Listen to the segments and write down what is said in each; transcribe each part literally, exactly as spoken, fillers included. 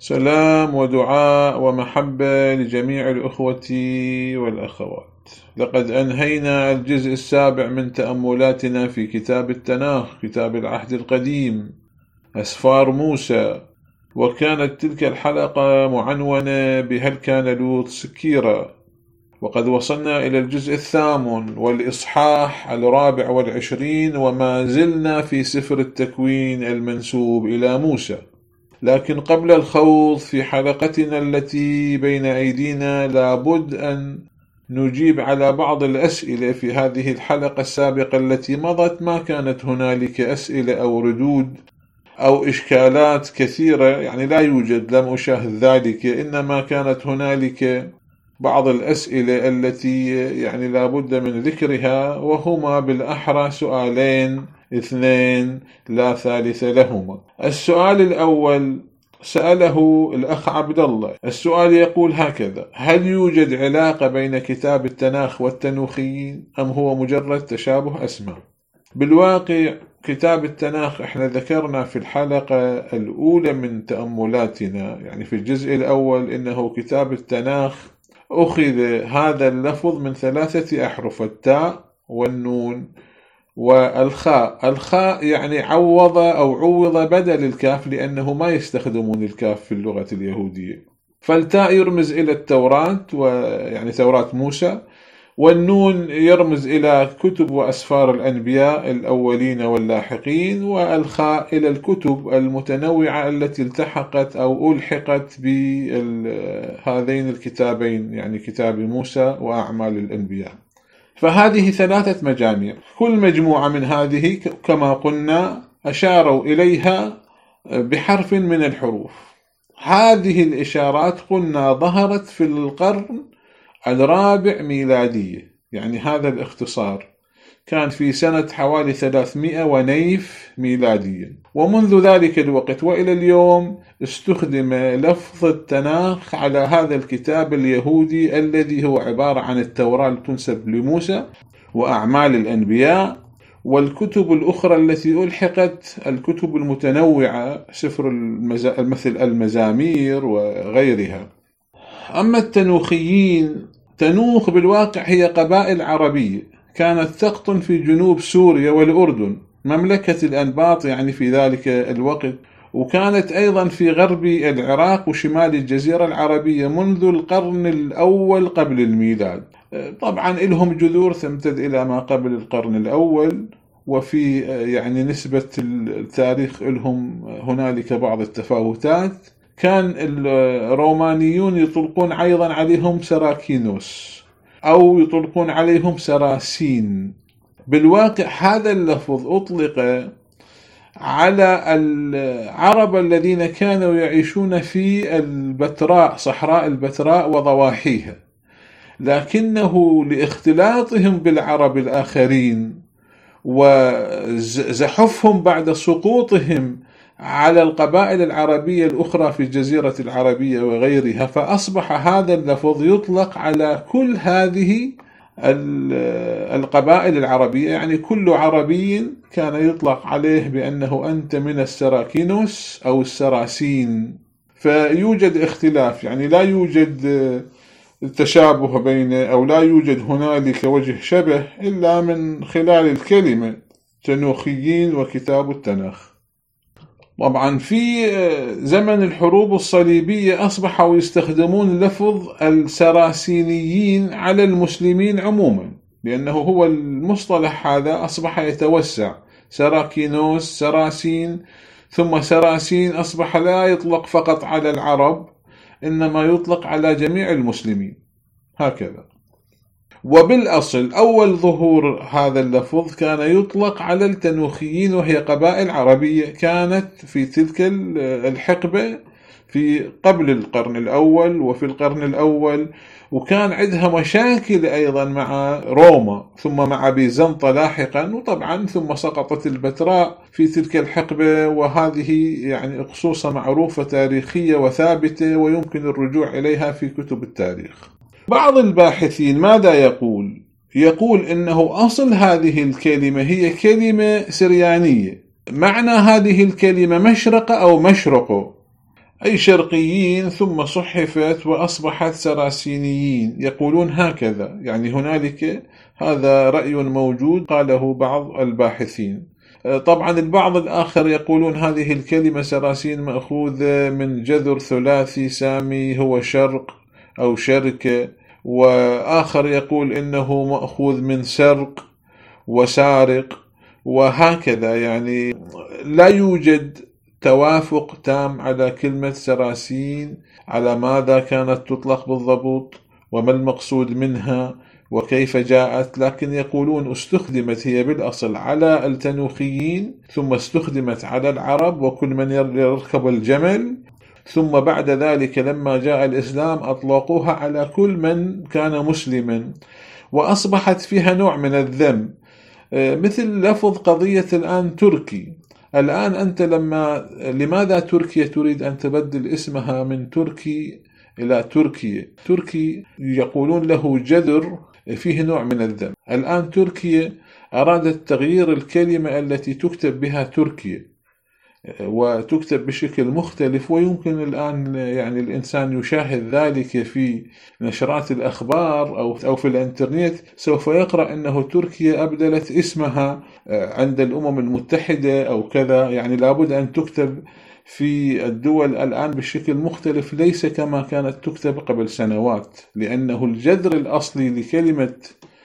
سلام ودعاء ومحبة لجميع الأخوة والأخوات. لقد أنهينا الجزء السابع من تأملاتنا في كتاب التناخ، كتاب العهد القديم، أسفار موسى، وكانت تلك الحلقة معنونة بهل كان لوط سكيرا. وقد وصلنا إلى الجزء الثامن والإصحاح الرابع والعشرين، وما زلنا في سفر التكوين المنسوب إلى موسى. لكن قبل الخوض في حلقتنا التي بين أيدينا لابد أن نجيب على بعض الأسئلة. في هذه الحلقة السابقة التي مضت ما كانت هنالك أسئلة أو ردود أو إشكالات كثيرة، يعني لا يوجد، لم أشاهد ذلك، إنما كانت هنالك بعض الأسئلة التي يعني لابد من ذكرها، وهما بالأحرى سؤالين اثنين لا ثالث لهما. السؤال الأول سأله الأخ عبد الله. السؤال يقول هكذا: هل يوجد علاقة بين كتاب التناخ والتنوخيين أم هو مجرد تشابه أسماء؟ بالواقع كتاب التناخ احنا ذكرنا في الحلقة الأولى من تأملاتنا، يعني في الجزء الأول، إنه كتاب التناخ أخذ هذا اللفظ من ثلاثة أحرف: التاء والنون والخاء. الخاء يعني عوض أو عوض بدل الكاف، لأنه ما يستخدمون الكاف في اللغة اليهودية. فالتاء يرمز إلى التوراة، ويعني توراة موسى، والنون يرمز إلى كتب وأسفار الأنبياء الأولين واللاحقين، والخاء إلى الكتب المتنوعة التي التحقت أو ألحقت بهذين الكتابين، يعني كتاب موسى وأعمال الأنبياء. فهذه ثلاثة مجاميع، كل مجموعة من هذه كما قلنا أشاروا إليها بحرف من الحروف. هذه الإشارات قلنا ظهرت في القرن الرابع ميلادية، يعني هذا الاختصار كان في سنة حوالي ثلاثمائة ونيف ميلاديا. ومنذ ذلك الوقت وإلى اليوم استخدم لفظ التناخ على هذا الكتاب اليهودي الذي هو عبارة عن التوراة التي تنسب لموسى وأعمال الأنبياء والكتب الأخرى التي ألحقت، الكتب المتنوعة، سفر مثل المزامير وغيرها. أما التنوخيين، تنوخ بالواقع هي قبائل عربية كانت تقطن في جنوب سوريا والأردن، مملكة الأنباط يعني في ذلك الوقت، وكانت أيضا في غرب العراق وشمال الجزيرة العربية منذ القرن الأول قبل الميلاد. طبعا لهم جذور تمتد إلى ما قبل القرن الأول، وفي يعني نسبة التاريخ لهم هنالك بعض التفاوتات. كان الرومانيون يطلقون أيضا عليهم سراكينوس أو يطلقون عليهم سراسين. بالواقع هذا اللفظ أطلق على العرب الذين كانوا يعيشون في البتراء، صحراء البتراء وضواحيها، لكنه لاختلاطهم بالعرب الآخرين وزحفهم بعد سقوطهم على القبائل العربية الأخرى في الجزيرة العربية وغيرها، فأصبح هذا اللفظ يطلق على كل هذه القبائل العربية، يعني كل عربي كان يطلق عليه بأنه أنت من السراكينوس أو السراسين. فيوجد اختلاف، يعني لا يوجد التشابه بين أو لا يوجد هنالك وجه شبه إلا من خلال الكلمة تنوخيين وكتاب التناخ. طبعا في زمن الحروب الصليبية أصبحوا يستخدمون لفظ السراسينيين على المسلمين عموما، لأنه هو المصطلح هذا أصبح يتوسع: سراكينوس، سراسين، ثم سراسين أصبح لا يطلق فقط على العرب، إنما يطلق على جميع المسلمين هكذا. وبالأصل أول ظهور هذا اللفظ كان يطلق على التنوخيين، وهي قبائل عربية كانت في تلك الحقبة في قبل القرن الأول وفي القرن الأول، وكان عندها مشاكل أيضا مع روما ثم مع بيزنطة لاحقا، وطبعا ثم سقطت البتراء في تلك الحقبة، وهذه يعني خصوصا معروفة تاريخية وثابتة ويمكن الرجوع إليها في كتب التاريخ. بعض الباحثين ماذا يقول؟ يقول إنه أصل هذه الكلمة هي كلمة سريانية، معنى هذه الكلمة مشرق أو مشرق، أي شرقيين، ثم صحفت وأصبحت سراسينيين، يقولون هكذا. يعني هنالك هذا رأي موجود قاله بعض الباحثين. طبعا البعض الآخر يقولون هذه الكلمة سراسين مأخوذة من جذر ثلاثي سامي هو شرق أو شركة، وآخر يقول إنه مأخوذ من سرق وسارق، وهكذا. يعني لا يوجد توافق تام على كلمة سراسين، على ماذا كانت تطلق بالضبط وما المقصود منها وكيف جاءت، لكن يقولون استخدمت هي بالأصل على التنوخيين، ثم استخدمت على العرب وكل من يركب الجمل، ثم بعد ذلك لما جاء الإسلام أطلقوها على كل من كان مسلما، وأصبحت فيها نوع من الذم. مثل لفظ قضية الآن تركي. الآن أنت لما لماذا تركيا تريد أن تبدل اسمها من تركي إلى تركيا؟ تركي يقولون له جذر فيه نوع من الذم. الآن تركيا أرادت تغيير الكلمة التي تكتب بها تركيا وتكتب بشكل مختلف، ويمكن الآن يعني الإنسان يشاهد ذلك في نشرات الأخبار أو أو في الإنترنت، سوف يقرأ أنه تركيا أبدلت اسمها عند الأمم المتحدة أو كذا. يعني لابد أن تكتب في الدول الآن بشكل مختلف، ليس كما كانت تكتب قبل سنوات، لأنه الجذر الأصلي لكلمة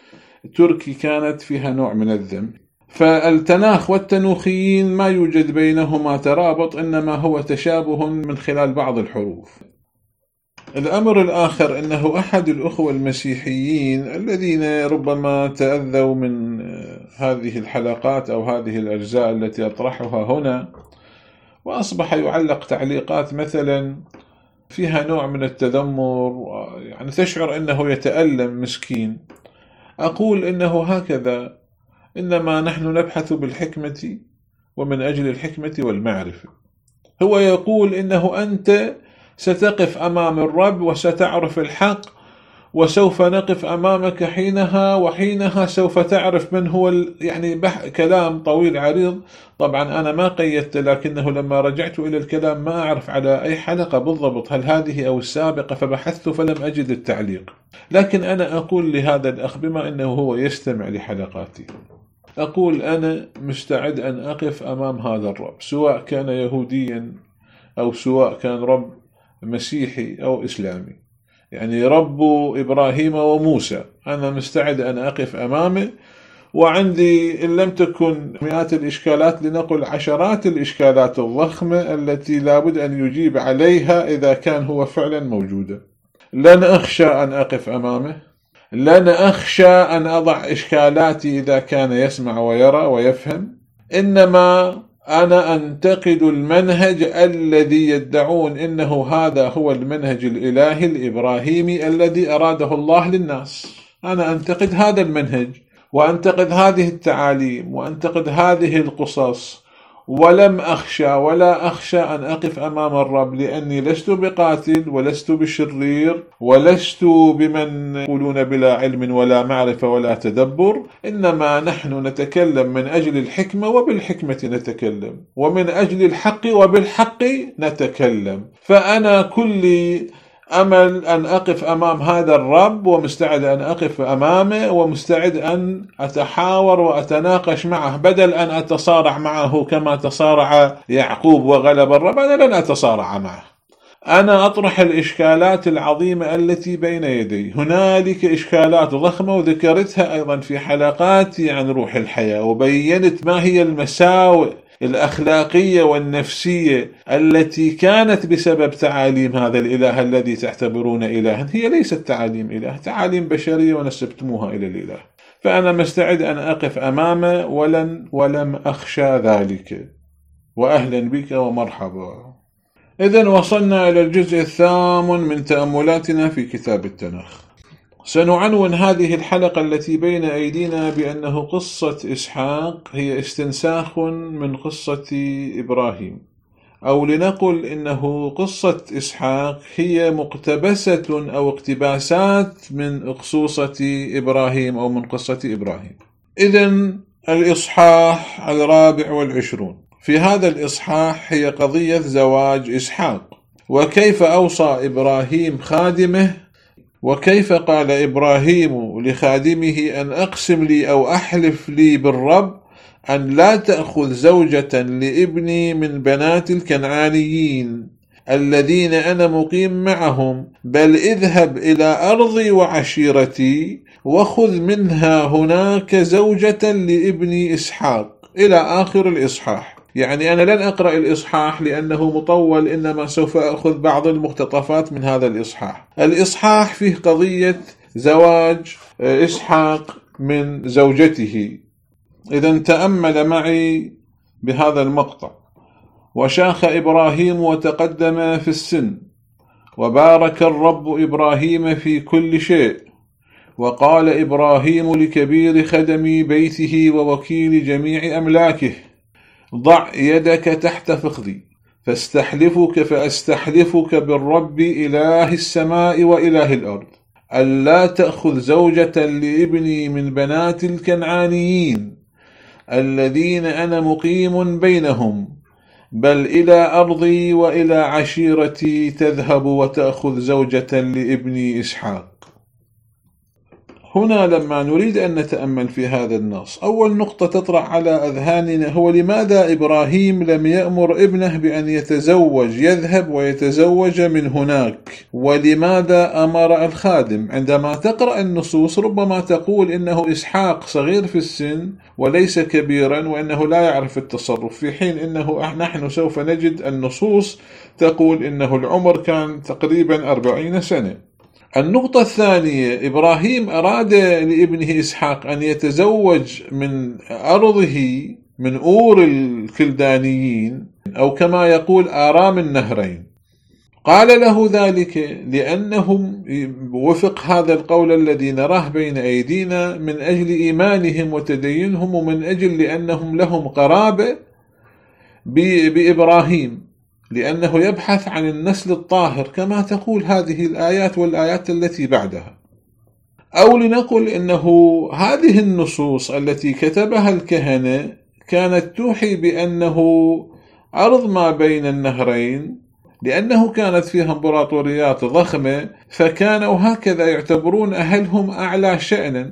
تركي كانت فيها نوع من الذم. فالتناخ والتنوخيين ما يوجد بينهما ترابط، إنما هو تشابه من خلال بعض الحروف. الأمر الآخر أنه أحد الأخوة المسيحيين الذين ربما تأذوا من هذه الحلقات أو هذه الأجزاء التي أطرحها هنا، وأصبح يعلق تعليقات مثلا فيها نوع من التذمر، يعني تشعر أنه يتألم مسكين. أقول إنه هكذا، إنما نحن نبحث بالحكمة ومن أجل الحكمة والمعرفة. هو يقول إنه أنت ستقف أمام الرب وستعرف الحق، وسوف نقف أمامك حينها، وحينها سوف تعرف من هو ال... يعني بح... كلام طويل عريض. طبعا أنا ما قيدت، لكنه لما رجعت إلى الكلام ما أعرف على أي حلقة بالضبط، هل هذه أو السابقة، فبحثت فلم أجد التعليق. لكن أنا أقول لهذا الأخ بما أنه هو يستمع لحلقاتي، أقول أنا مستعد أن أقف أمام هذا الرب، سواء كان يهوديا أو سواء كان رب مسيحي أو إسلامي. يعني رب إبراهيم وموسى أنا مستعد أن أقف أمامه، وعندي إن لم تكن مئات الإشكالات لنقل عشرات الإشكالات الضخمة التي لابد أن يجيب عليها إذا كان هو فعلا موجودا. لن أخشى أن أقف أمامه، لن أخشى أن أضع إشكالاتي إذا كان يسمع ويرى ويفهم، إنما أنا أنتقد المنهج الذي يدعون إنه هذا هو المنهج الإلهي الإبراهيمي الذي أراده الله للناس. أنا أنتقد هذا المنهج، وأنتقد هذه التعاليم، وأنتقد هذه القصص، ولم أخشى ولا أخشى أن أقف أمام الرب، لأني لست بقاتل ولست بشرير ولست بمن يقولون بلا علم ولا معرفة ولا تدبر، إنما نحن نتكلم من أجل الحكمة وبالحكمة نتكلم، ومن أجل الحق وبالحق نتكلم. فأنا كل أمل أن أقف أمام هذا الرب، ومستعد أن أقف أمامه، ومستعد أن أتحاور وأتناقش معه، بدل أن أتصارع معه كما تصارع يعقوب وغلب الرب. أنا لن أتصارع معه، أنا أطرح الإشكالات العظيمة التي بين يدي. هنالك إشكالات ضخمة وذكرتها أيضا في حلقاتي عن روح الحياة، وبينت ما هي المساوئ الأخلاقية والنفسية التي كانت بسبب تعاليم هذا الإله الذي تعتبرون إلها. هي ليست تعاليم إله، تعاليم بشرية ونسبتموها إلى الإله. فأنا مستعد أن أقف أمامه، ولن ولم أخشى ذلك. وأهلا بك ومرحبا. إذن وصلنا إلى الجزء الثامن من تأملاتنا في كتاب التناخ. سنعنون هذه الحلقة التي بين أيدينا بأنه قصة إسحاق هي استنساخ من قصة إبراهيم، أو لنقل إنه قصة إسحاق هي مقتبسة أو اقتباسات من قصوصة إبراهيم أو من قصة إبراهيم. إذن الإصحاح الرابع والعشرون. في هذا الإصحاح هي قضية زواج إسحاق. وكيف أوصى إبراهيم خادمه، وكيف قال إبراهيم لخادمه أن أقسم لي أو أحلف لي بالرب أن لا تأخذ زوجة لابني من بنات الكنعانيين الذين أنا مقيم معهم، بل اذهب إلى أرضي وعشيرتي وخذ منها هناك زوجة لابني إسحاق، إلى آخر الإصحاح. يعني أنا لن أقرأ الإصحاح لأنه مطول، إنما سوف أخذ بعض المقتطفات من هذا الإصحاح. الإصحاح فيه قضية زواج إسحاق من زوجته. إذن تأمل معي بهذا المقطع: وشاخ إبراهيم وتقدم في السن، وبارك الرب إبراهيم في كل شيء، وقال إبراهيم لكبير خدم بيته ووكيل جميع أملاكه: ضع يدك تحت فخذي فاستحلفك فأستحلفك بالرب إله السماء وإله الأرض ألا تأخذ زوجة لابني من بنات الكنعانيين الذين أنا مقيم بينهم، بل إلى أرضي وإلى عشيرتي تذهب وتأخذ زوجة لابني إسحاق. هنا لما نريد أن نتأمل في هذا النص، أول نقطة تطرح على أذهاننا هو لماذا إبراهيم لم يأمر ابنه بأن يتزوج، يذهب ويتزوج من هناك، ولماذا أمر الخادم؟ عندما تقرأ النصوص ربما تقول إنه إسحاق صغير في السن وليس كبيرا وإنه لا يعرف التصرف، في حين إنه نحن سوف نجد النصوص تقول إنه العمر كان تقريبا أربعين سنة. النقطة الثانية، إبراهيم أراد لابنه إسحاق أن يتزوج من أرضه من أور الكلدانيين، أو كما يقول آرام النهرين. قال له ذلك لأنهم وفق هذا القول الذي نراه بين أيدينا من أجل إيمانهم وتدينهم، ومن أجل لأنهم لهم قرابة بإبراهيم، لأنه يبحث عن النسل الطاهر كما تقول هذه الآيات والآيات التي بعدها. أو لنقل إنه هذه النصوص التي كتبها الكهنة كانت توحي بأنه أرض ما بين النهرين، لأنه كانت فيها امبراطوريات ضخمة، فكانوا هكذا يعتبرون أهلهم أعلى شأنا،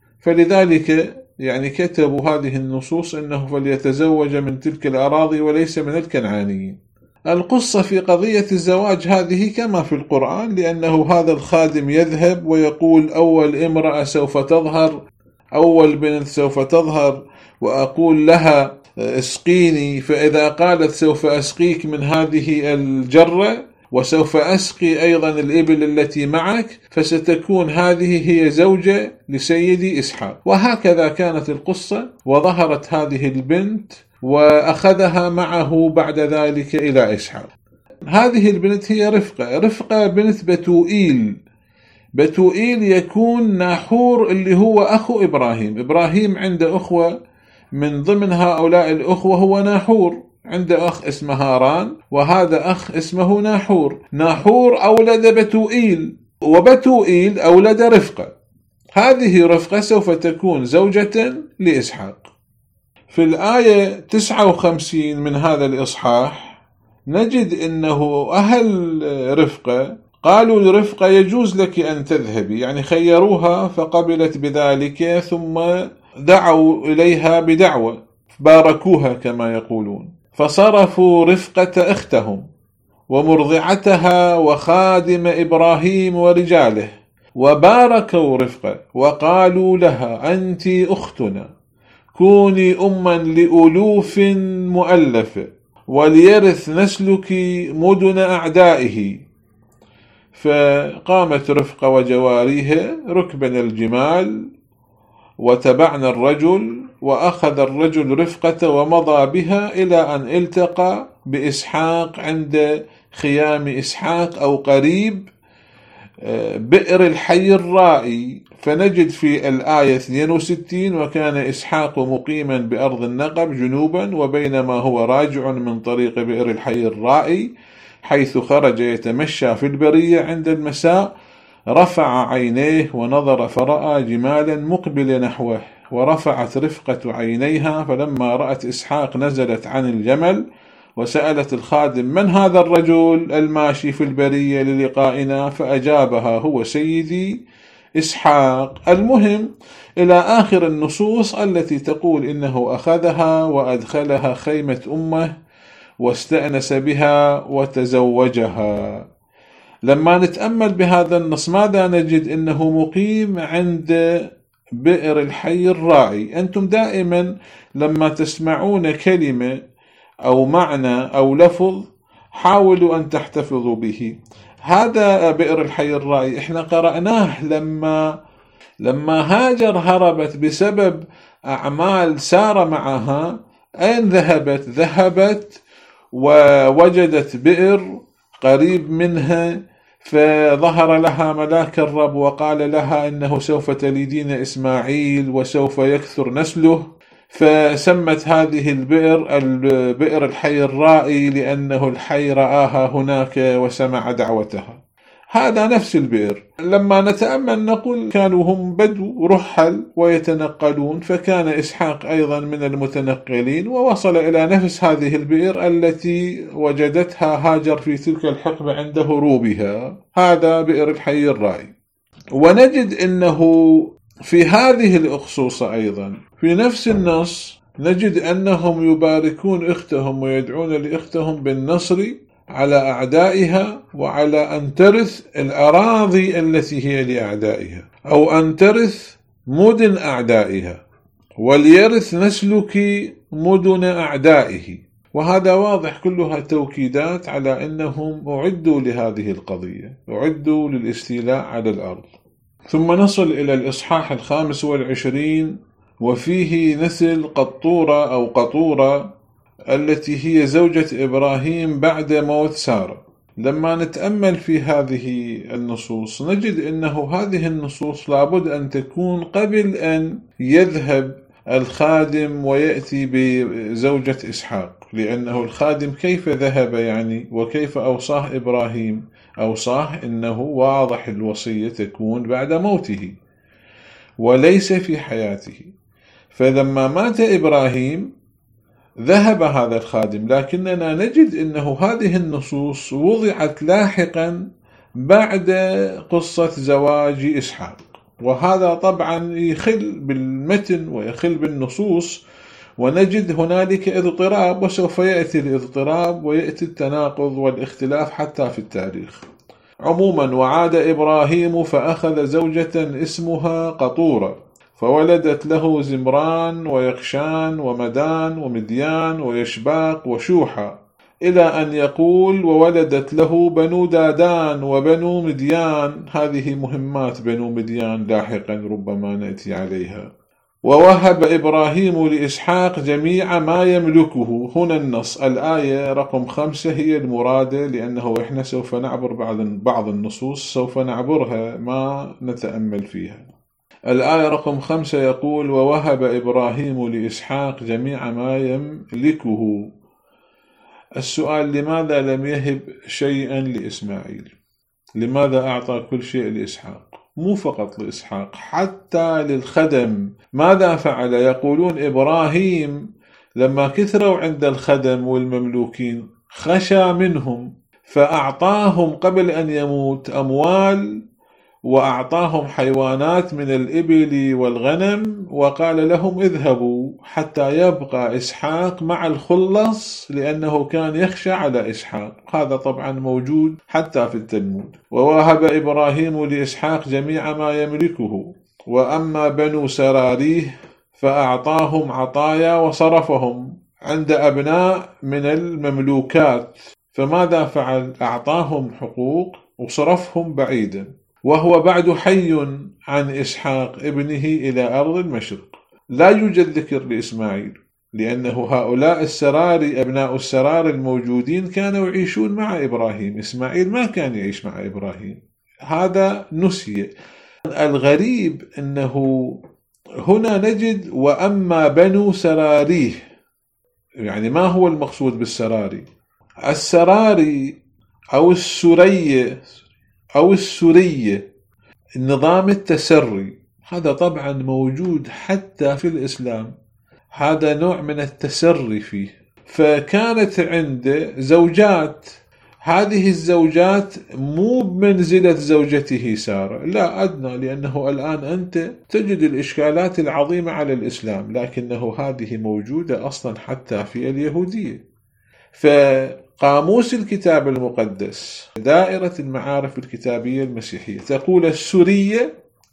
فلذلك يعني كتبوا هذه النصوص إنه فليتزوج من تلك الأراضي وليس من الكنعانيين. القصة في قضية الزواج هذه كما في القرآن، لأنه هذا الخادم يذهب ويقول أول امرأة سوف تظهر، أول بنت سوف تظهر، وأقول لها اسقيني، فإذا قالت سوف أسقيك من هذه الجرة وسوف أسقي أيضا الإبل التي معك، فستكون هذه هي زوجة لسيدي إسحاق. وهكذا كانت القصة، وظهرت هذه البنت وأخذها معه بعد ذلك إلى إسحاق. هذه البنت هي رفقة، رفقة بنت بتوئيل. بتوئيل يكون ناحور اللي هو أخو إبراهيم. إبراهيم عنده أخوة، من ضمن هؤلاء الأخوة هو ناحور، عنده أخ اسمه هاران وهذا أخ اسمه ناحور. ناحور أولد بتوئيل، وبتوئيل أولد رفقة. هذه رفقة سوف تكون زوجة لإسحاق. في الآية تسعة وخمسين من هذا الإصحاح نجد إنه أهل رفقة قالوا لرفقة يجوز لك أن تذهبي، يعني خيروها فقبلت بذلك، ثم دعوا إليها بدعوة، باركوها كما يقولون، فصرفوا رفقة أختهم ومرضعتها وخادم إبراهيم ورجاله، وباركوا رفقة وقالوا لها أنت أختنا، كوني أما لألوف مؤلفة وليرث نسلك مدن أعدائه. فقامت رفقة وجواريها ركبنا الجمال وتبعنا الرجل، وأخذ الرجل رفقة ومضى بها إلى أن التقى بإسحاق عند خيام إسحاق أو قريب بئر الحي الرائي. فنجد في الآية اثنين وستين وكان إسحاق مقيما بأرض النقب جنوبا، وبينما هو راجع من طريق بئر الحي الرائي حيث خرج يتمشى في البرية عند المساء، رفع عينيه ونظر فرأى جمالا مقبل نحوه، ورفعت رفقة عينيها، فلما رأت إسحاق نزلت عن الجمل وسألت الخادم: من هذا الرجل الماشي في البرية للقائنا؟ فأجابها: هو سيدي إسحاق. المهم إلى آخر النصوص التي تقول إنه أخذها وأدخلها خيمة أمه واستأنس بها وتزوجها. لما نتأمل بهذا النص ماذا نجد؟ إنه مقيم عند بئر الحي الراعي. أنتم دائما لما تسمعون كلمة أو معنى أو لفظ حاولوا أن تحتفظوا به. هذا بئر الحي الراعي احنا قرأناه لما لما هاجر هربت بسبب أعمال سار معها. أين ذهبت؟ ذهبت ووجدت بئر قريب منها، فظهر لها ملاك الرب وقال لها إنه سوف تلدين إسماعيل وسوف يكثر نسله، فسمت هذه البئر البئر الحي الرائي لأنه الحي رآها هناك وسمع دعوتها. هذا نفس البئر. لما نتأمل نقول كانوا هم بدو رحل ويتنقلون، فكان إسحاق أيضا من المتنقلين ووصل إلى نفس هذه البئر التي وجدتها هاجر في تلك الحقبة عند هروبها. هذا بئر الحي الرائي. ونجد أنه في هذه الأخصوصة أيضا في نفس النص نجد أنهم يباركون أختهم ويدعون لأختهم بالنصر على أعدائها وعلى أن ترث الأراضي التي هي لأعدائها، أو أن ترث مدن أعدائها، وليرث نسلك مدن أعدائه. وهذا واضح كلها توكيدات على أنهم أعدوا لهذه القضية، أعدوا للاستيلاء على الأرض. ثم نصل إلى الإصحاح الخامس والعشرين، وفيه نسل قطورة أو قطورة التي هي زوجة إبراهيم بعد موت سارة. لما نتأمل في هذه النصوص نجد أنه هذه النصوص لابد أن تكون قبل أن يذهب الخادم ويأتي بزوجة إسحاق، لأنه الخادم كيف ذهب يعني وكيف أوصاه إبراهيم؟ أوصاه أنه واضح الوصية تكون بعد موته وليس في حياته. فلما مات إبراهيم ذهب هذا الخادم، لكننا نجد أنه هذه النصوص وضعت لاحقا بعد قصة زواج إسحاق، وهذا طبعا يخل بالمتن ويخل بالنصوص، ونجد هنالك اضطراب، وسوف يأتي الاضطراب ويأتي التناقض والاختلاف حتى في التاريخ. عموما، وعاد إبراهيم فأخذ زوجة اسمها قطورة، فولدت له زمران ويقشان ومدان ومديان ويشباق وشوحة، إلى أن يقول: وولدت له بنو دادان وبنو مديان. هذه مهمات بنو مديان لاحقا ربما نأتي عليها. ووهب إبراهيم لإسحاق جميع ما يملكه. هنا النص الآية رقم خمسة هي المرادة، لأنه إحنا سوف نعبر بعض بعض النصوص سوف نعبرها ما نتأمل فيها. الآية رقم خمسة يقول: ووهب إبراهيم لإسحاق جميع ما يملكه. السؤال: لماذا لم يهب شيئا لإسماعيل؟ لماذا أعطى كل شيء لإسحاق؟ مو فقط لإسحاق، حتى للخدم. ماذا فعل؟ يقولون إبراهيم لما كثروا عند الخدم والمملوكين خشى منهم، فأعطاهم قبل أن يموت أموال، وأعطاهم حيوانات من الإبل والغنم، وقال لهم: اذهبوا حتى يبقى إسحاق مع الخلص، لأنه كان يخشى على إسحاق. هذا طبعا موجود حتى في التلمود. ووهب إبراهيم لإسحاق جميع ما يملكه. وأما بنو سراريه فأعطاهم عطايا وصرفهم عند أبناء من المملوكات. فماذا فعل؟ أعطاهم حقوق وصرفهم بعيدا، وهو بعد حي عن إسحاق ابنه إلى أرض المشرق. لا يوجد ذكر لإسماعيل، لأنه هؤلاء السراري أبناء السرار الموجودين كانوا يعيشون مع إبراهيم. إسماعيل ما كان يعيش مع إبراهيم، هذا نسي. الغريب أنه هنا نجد: وأما بنو سراريه. يعني ما هو المقصود بالسراري؟ السراري أو السرية أو السرية النظام التسري، هذا طبعا موجود حتى في الإسلام. هذا نوع من التسري فيه، فكانت عنده زوجات، هذه الزوجات مو بمنزلة زوجته سارة، لا أدنى، لأنه الآن أنت تجد الإشكالات العظيمة على الإسلام، لكنه هذه موجودة أصلا حتى في اليهودية. فقاموس الكتاب المقدس دائرة المعارف الكتابية المسيحية تقول السرية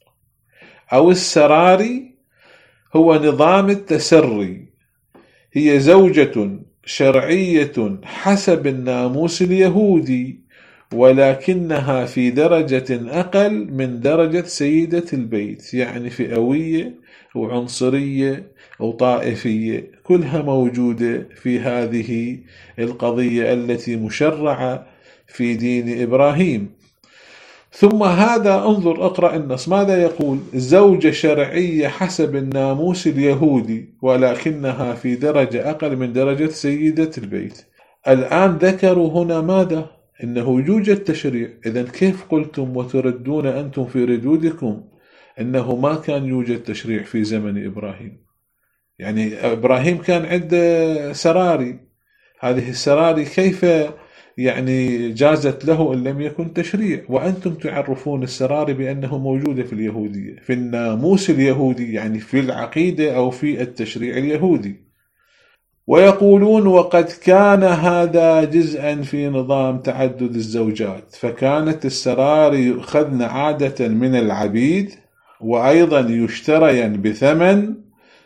أو السراري هو نظام التسري، هي زوجة شرعية حسب الناموس اليهودي، ولكنها في درجة أقل من درجة سيدة البيت، يعني فئوية وعنصرية وطائفية، كلها موجودة في هذه القضية التي مشرعة في دين إبراهيم. ثم هذا انظر اقرأ النص ماذا يقول: زوجة شرعية حسب الناموس اليهودي ولكنها في درجة أقل من درجة سيدة البيت. الآن ذكروا هنا ماذا؟ إنه يوجد تشريع. إذن كيف قلتم وتردون أنتم في ردودكم إنه ما كان يوجد تشريع في زمن إبراهيم؟ يعني إبراهيم كان عنده سراري، هذه السراري كيف يعني جازت له إن لم يكن تشريع؟ وأنتم تعرفون السراري بأنه موجودة في اليهودية، في الناموس اليهودي، يعني في العقيدة أو في التشريع اليهودي. ويقولون وقد كان هذا جزءا في نظام تعدد الزوجات، فكانت السراري يؤخذن عادة من العبيد وأيضا يشترين بثمن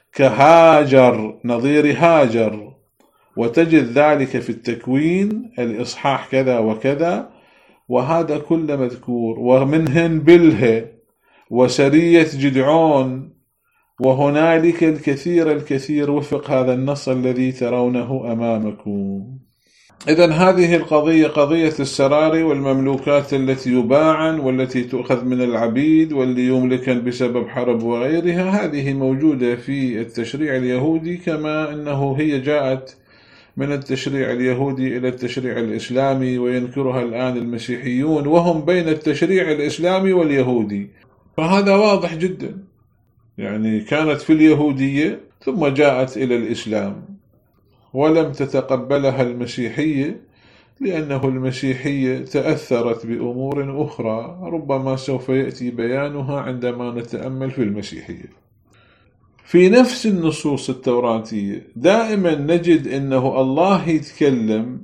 كهاجر، نظير هاجر، وتجد ذلك في التكوين الإصحاح كذا وكذا، وهذا كله مذكور. ومنهن بلهة وسرية جدعون، وهنالك الكثير الكثير وفق هذا النص الذي ترونه أمامكم. إذن هذه القضية قضية السراري والمملوكات التي يباعن والتي تؤخذ من العبيد واللي يملكن بسبب حرب وغيرها، هذه موجودة في التشريع اليهودي، كما أنه هي جاءت من التشريع اليهودي إلى التشريع الإسلامي، وينكرها الآن المسيحيون وهم بين التشريع الإسلامي واليهودي. فهذا واضح جدا، يعني كانت في اليهودية ثم جاءت إلى الإسلام، ولم تتقبلها المسيحية لأنه المسيحية تأثرت بأمور أخرى ربما سوف يأتي بيانها عندما نتأمل في المسيحية. في نفس النصوص التوراتية دائما نجد أنه الله يتكلم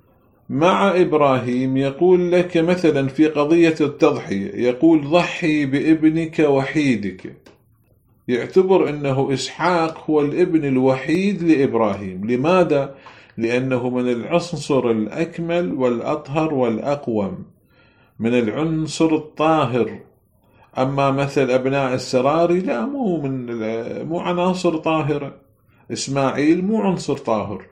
مع إبراهيم، يقول لك مثلا في قضية التضحية يقول ضحي بابنك وحيدك، يعتبر أنه إسحاق هو الابن الوحيد لإبراهيم. لماذا؟ لأنه من العنصر الأكمل والأطهر والأقوم، من العنصر الطاهر. أما مثل أبناء السراري لا، مو من مو عناصر طاهرة. إسماعيل مو عنصر طاهر.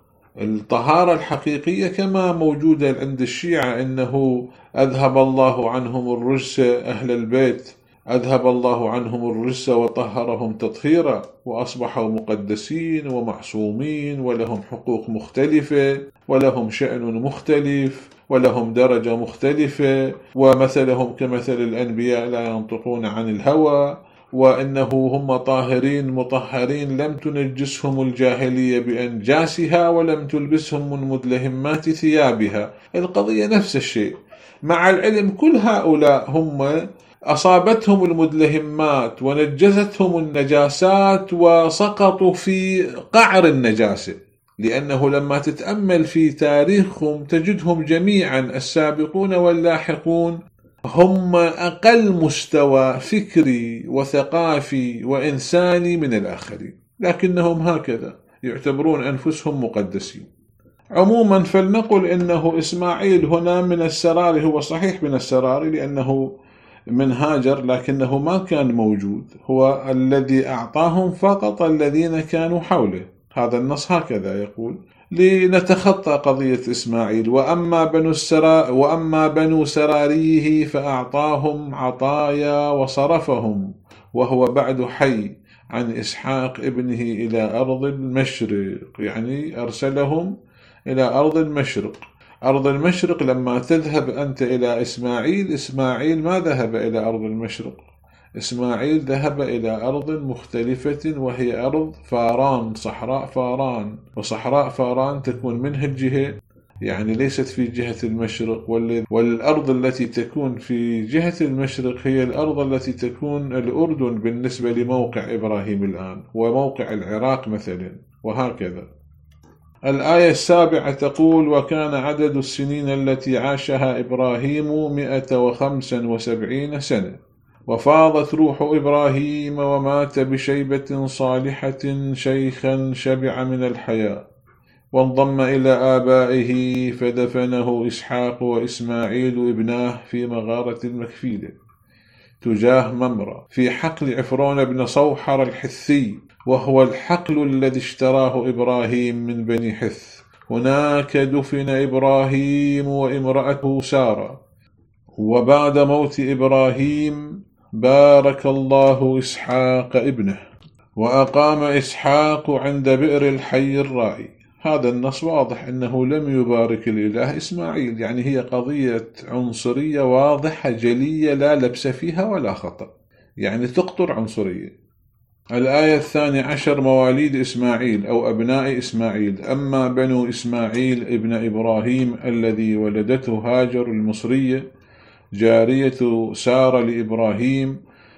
الطهارة الحقيقية كما موجودة عند الشيعة، إنه أذهب الله عنهم الرجس، أهل البيت أذهب الله عنهم الرجس وطهرهم تطهيرا، وأصبحوا مقدسين ومعصومين ولهم حقوق مختلفة ولهم شأن مختلف ولهم درجة مختلفة، ومثلهم كمثل الأنبياء لا ينطقون عن الهوى، وإنه هم طاهرين مطهرين، لم تنجسهم الجاهلية بأنجاسها ولم تلبسهم من مدلهمات ثيابها. القضية نفس الشيء، مع العلم كل هؤلاء هم أصابتهم المدلهمات ونجستهم النجاسات وسقطوا في قعر النجاسة، لأنه لما تتأمل في تاريخهم تجدهم جميعا السابقون واللاحقون هم أقل مستوى فكري وثقافي وإنساني من الآخرين، لكنهم هكذا يعتبرون أنفسهم مقدسين. عموما فلنقل إنه إسماعيل هنا من السراري، هو صحيح من السراري لأنه من هاجر، لكنه ما كان موجود، هو الذي أعطاهم فقط الذين كانوا حوله. هذا النص هكذا يقول، لنتخطى قضية إسماعيل. وأما بنو السرا وأما بنو سراريه فأعطاهم عطايا وصرفهم وهو بعد حي عن إسحاق ابنه إلى أرض المشرق، يعني أرسلهم إلى أرض المشرق. أرض المشرق لما تذهب أنت إلى إسماعيل، إسماعيل ما ذهب إلى أرض المشرق، إسماعيل ذهب إلى أرض مختلفة وهي أرض فاران، صحراء فاران، وصحراء فاران تكون منها الجهة يعني ليست في جهة المشرق، والأرض التي تكون في جهة المشرق هي الأرض التي تكون الأردن بالنسبة لموقع إبراهيم الآن، وموقع العراق مثلا، وهكذا. الآية السابعة تقول: وكان عدد السنين التي عاشها إبراهيم مئة وخمسا وسبعين سنة، وفاضت روح إبراهيم ومات بشيبة صالحة شيخا شبع من الحياة، وانضم إلى آبائه فدفنه إسحاق وإسماعيل ابناه في مغارة المكفيلة تجاه ممرة في حقل عفرون بن صوحر الحثي، وهو الحقل الذي اشتراه إبراهيم من بني حث. هناك دفن إبراهيم وامرأته سارة. وبعد موت إبراهيم بارك الله إسحاق ابنه، وأقام إسحاق عند بئر الحي الرائي. هذا النص واضح أنه لم يبارك الإله إسماعيل، يعني هي قضية عنصرية واضحة جلية لا لبس فيها ولا خطأ، يعني تقطر عنصرية. الآية الثانية عشر: مواليد إسماعيل أو أبناء إسماعيل. أما بنو إسماعيل ابن إبراهيم الذي ولدته هاجر المصرية جارية سارة لإبراهيم،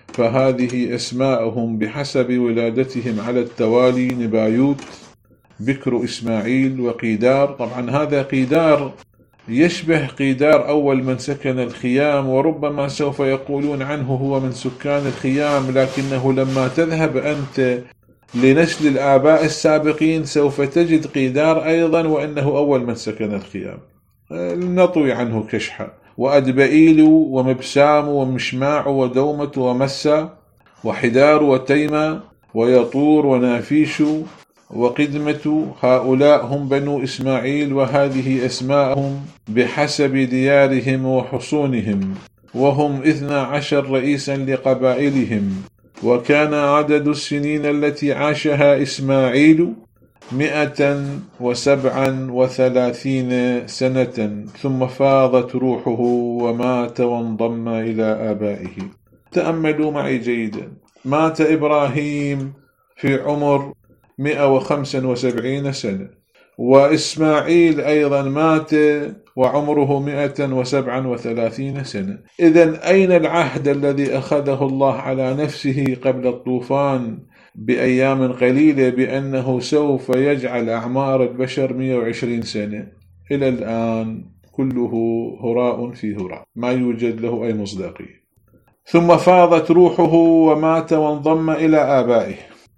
فهذه أسماءهم بحسب ولادتهم على التوالي: نبايوت بكر إسماعيل، وقيدار. طبعا هذا قيدار يشبه قيدار أول من سكن الخيام، وربما سوف يقولون عنه هو من سكان الخيام، لكنه لما تذهب أنت لنسل الآباء السابقين سوف تجد قيدار أيضا وأنه أول من سكن الخيام. نطوي عنه كشحة. وأدبئيل ومبسام ومشماع ودومة ومسا وحدار وتيمة ويطور ونافيش وقدمة. هؤلاء هم بنو إسماعيل، وهذه أسماءهم بحسب ديارهم وحصونهم، وهم اثنا عشر رئيسا لقبائلهم. وكان عدد السنين التي عاشها إسماعيل مئة وسبعا وثلاثين سنة، ثم فاضت روحه ومات وانضم إلى آبائه. تأملوا معي جيدا: مات إبراهيم في عمر مئة وخمسا وسبعين سنة، وإسماعيل أيضا مات وعمره مئة وسبعا وثلاثين سنة. إذن أين العهد الذي أخذه الله على نفسه قبل الطوفان بأيام قليلة بأنه سوف يجعل أعمار البشر مئة وعشرين سنة؟ إلى الآن كله هراء في هراء، ما يوجد له أي مصداقية. ثم فاضت روحه ومات وانضم إلى آبائه.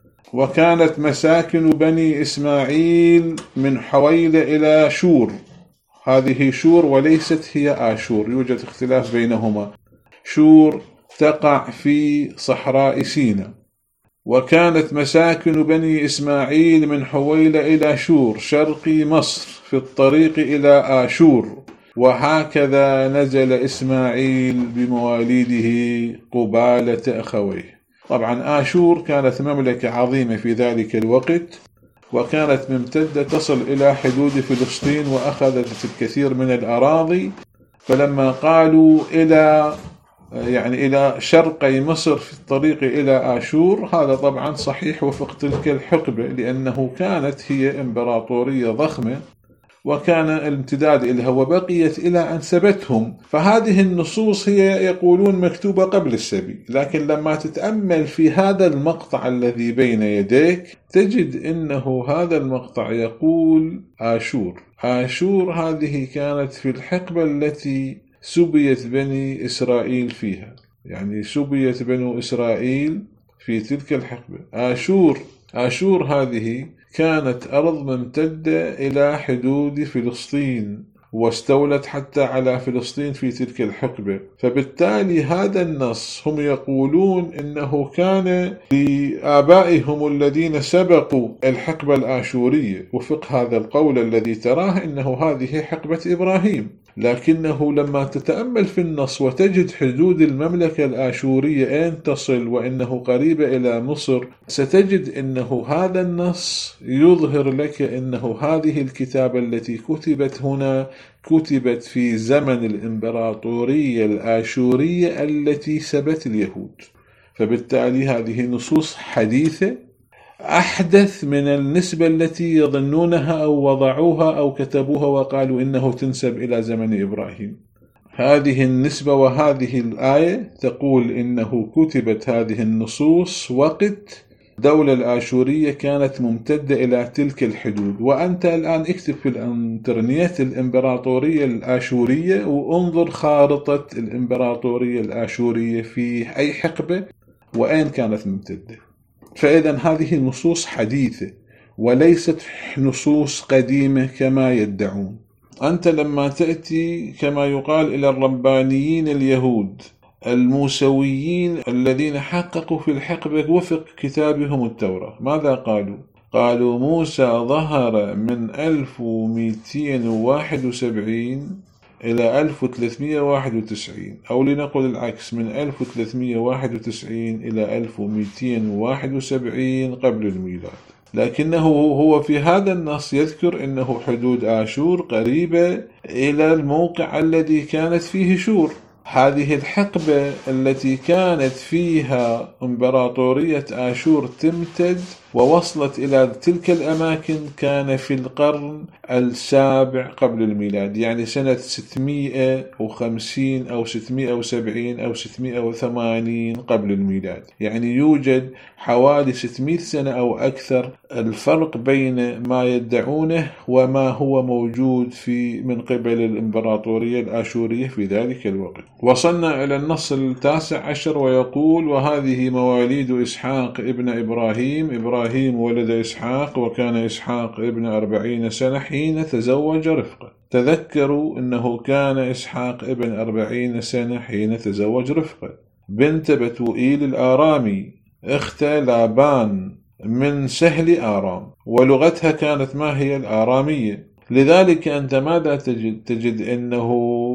وكانت مساكن بني إسماعيل من حويل إلى شور. هذه شور وليست هي آشور، يوجد اختلاف بينهما. شور تقع في صحراء سيناء. وكانت مساكن بني إسماعيل من حويل إلى شور شرقي مصر في الطريق إلى آشور. وهكذا نزل إسماعيل بمواليده قبالة أخويه. طبعا آشور كانت مملكة عظيمة في ذلك الوقت، وكانت ممتدة تصل إلى حدود فلسطين، وأخذت الكثير من الأراضي. فلما قالوا إلى يعني إلى شرقي مصر في الطريق إلى آشور، هذا طبعا صحيح وفق تلك الحقبة، لأنه كانت هي إمبراطورية ضخمة وكان الامتداد إليها وبقيت إلى أن سبتهم. فهذه النصوص هي يقولون مكتوبة قبل السبي، لكن لما تتأمل في هذا المقطع الذي بين يديك تجد أنه هذا المقطع يقول آشور. آشور هذه كانت في الحقبة التي سبيت بني إسرائيل فيها، يعني سبيت بنو إسرائيل في تلك الحقبة. آشور آشور هذه كانت أرض ممتدة إلى حدود فلسطين، واستولت حتى على فلسطين في تلك الحقبة. فبالتالي هذا النص هم يقولون إنه كان لآبائهم الذين سبقوا الحقبة الآشورية. وفق هذا القول الذي تراه إنه هذه حقبة إبراهيم، لكنه لما تتأمل في النص وتجد حدود المملكة الآشورية أين تصل وإنه قريبة إلى مصر، ستجد إنه هذا النص يظهر لك إنه هذه الكتابة التي كتبت هنا كتبت في زمن الإمبراطورية الآشورية التي سبت اليهود. فبالتالي هذه نصوص حديثة أحدث من النسبة التي يظنونها أو وضعوها أو كتبوها وقالوا إنه تنسب إلى زمن إبراهيم. هذه النسبة وهذه الآية تقول إنه كتبت هذه النصوص وقت الدولة الآشورية كانت ممتدة إلى تلك الحدود. وأنت الآن اكتب في الإنترنت الإمبراطورية الآشورية وانظر خارطة الإمبراطورية الآشورية في أي حقبة وأين كانت ممتدة. فإذا هذه نصوص حديثة وليست نصوص قديمة كما يدعون. أنت لما تأتي كما يقال إلى الربانيين اليهود الموسويين الذين حققوا في الحقبة وفق كتابهم التوراة، ماذا قالوا؟ قالوا موسى ظهر من ألف ومئتين وواحد وسبعين إلى ألف وثلاثمئة وواحد وتسعين، أو لنقل العكس، من ألف وثلاثمئة وواحد وتسعين إلى ألف ومئتين وواحد وسبعين قبل الميلاد. لكنه هو في هذا النص يذكر أنه حدود آشور قريبة إلى الموقع الذي كانت فيه شور. هذه الحقبة التي كانت فيها إمبراطورية آشور تمتد ووصلت إلى تلك الأماكن كان في القرن السابع قبل الميلاد، يعني سنة ستمئة وخمسين أو ستمئة وسبعين أو ستمئة وثمانين قبل الميلاد. يعني يوجد حوالي ستمئة سنة أو أكثر الفرق بين ما يدعونه وما هو موجود في من قبل الإمبراطورية الآشورية في ذلك الوقت. وصلنا إلى النص التاسع عشر ويقول: وهذه مواليد إسحاق ابن إبراهيم. إبراهيم ولد إسحاق وكان إسحاق ابن أربعين سنة حين تزوج رفقة. تذكروا أنه كان إسحاق ابن أربعين سنة حين تزوج رفقة بنت بتوئيل الآرامي اخت لابان من سهل آرام، ولغتها كانت ما هي الآرامية. لذلك أنت ماذا تجد؟ تجد أنه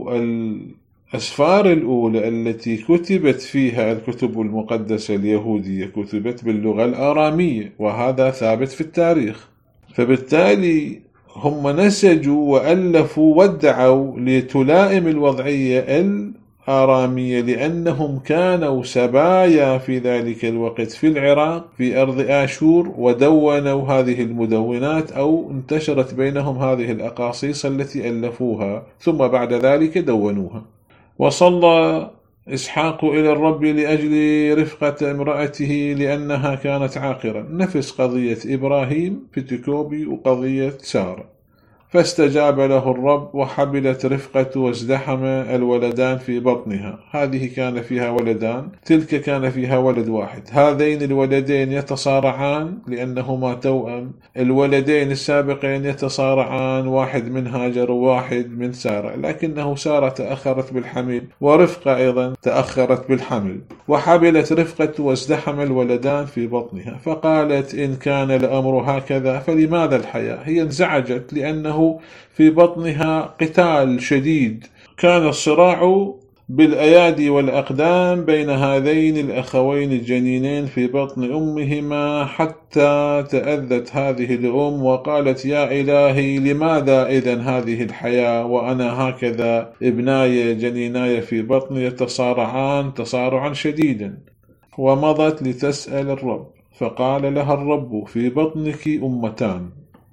الأسفار الأولى التي كتبت فيها الكتب المقدسة اليهودية كتبت باللغة الآرامية، وهذا ثابت في التاريخ. فبالتالي هم نسجوا وألفوا وادعوا لتلائم الوضعية الآرامية، لأنهم كانوا سبايا في ذلك الوقت في العراق في أرض آشور، ودونوا هذه المدونات أو انتشرت بينهم هذه الأقاصيص التي ألفوها ثم بعد ذلك دونوها. وصلى إسحاق إلى الرب لأجل رفقة امرأته لأنها كانت عاقرا، نفس قضية إبراهيم في تكوبي وقضية سارة. فاستجاب له الرب وحبلت رفقة وازدحم الولدان في بطنها. هذه كان فيها ولدان، تلك كان فيها ولد واحد. هذين الولدين يتصارعان لأنهما توأم. الولدين السابقين يتصارعان، واحد من هاجر وواحد من سارة، لكنه سارة تأخرت بالحمل ورفقة أيضا تأخرت بالحمل. وحبلت رفقة وازدحم الولدان في بطنها، فقالت: إن كان الأمر هكذا فلماذا الحياة؟ هي انزعجت لأنه في بطنها قتال شديد، كان الصراع بالأيادي والأقدام بين هذين الأخوين الجنينين في بطن أمهما، حتى تأذت هذه الأم وقالت: يا إلهي، لماذا إذن هذه الحياة وأنا هكذا ابناي جنيناي في بطني يتصارعان تصارعا شديدا؟ ومضت لتسأل الرب، فقال لها الرب: في بطنك أمتان،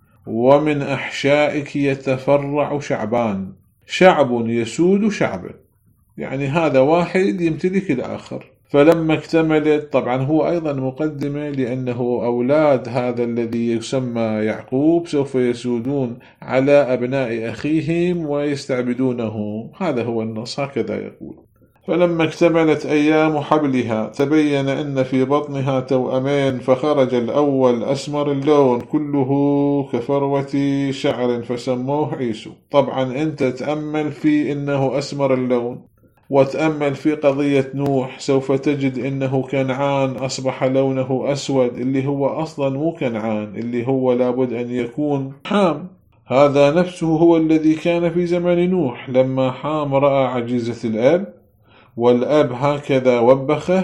ومن أحشائك يتفرع شعبان، شعب يسود شعبه. يعني هذا واحد يمتلك الآخر. فلما اكتملت، طبعا هو أيضا مقدمة، لأنه أولاد هذا الذي يسمى يعقوب سوف يسودون على أبناء أخيهم ويستعبدونه. هذا هو النص، هكذا يقول. فلما اكتملت أيام حبلها تبين أن في بطنها توأمين، فخرج الأول أسمر اللون كله كفروة شعر فسموه عيسو. طبعا أنت تأمل في أنه أسمر اللون، وتأمل في قضية نوح، سوف تجد أنه كنعان أصبح لونه أسود، اللي هو أصلا مو كنعان، اللي هو لابد أن يكون حام. هذا نفسه هو الذي كان في زمن نوح، لما حام رأى عجيزة الأب، والأب هكذا وبخه،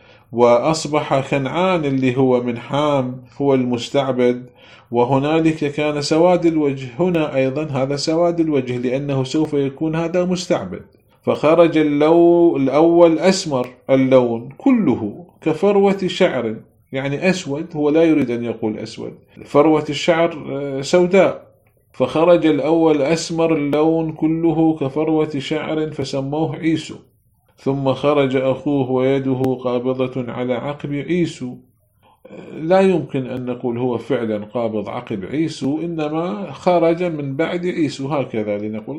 وأصبح كنعان اللي هو من حام هو المستعبد. وهنالك كان سواد الوجه، هنا أيضا هذا سواد الوجه، لأنه سوف يكون هذا مستعبد. فخرج اللون الأول أسمر اللون كله، كفروة شعر، يعني أسود، هو لا يريد أن يقول أسود، فروة الشعر سوداء، فخرج الأول أسمر اللون كله كفروة شعر فسموه عيسو، ثم خرج أخوه ويده قابضة على عقب عيسو. لا يمكن أن نقول هو فعلا قابض عقب عيسو، إنما خرج من بعد عيسو، هكذا لنقول.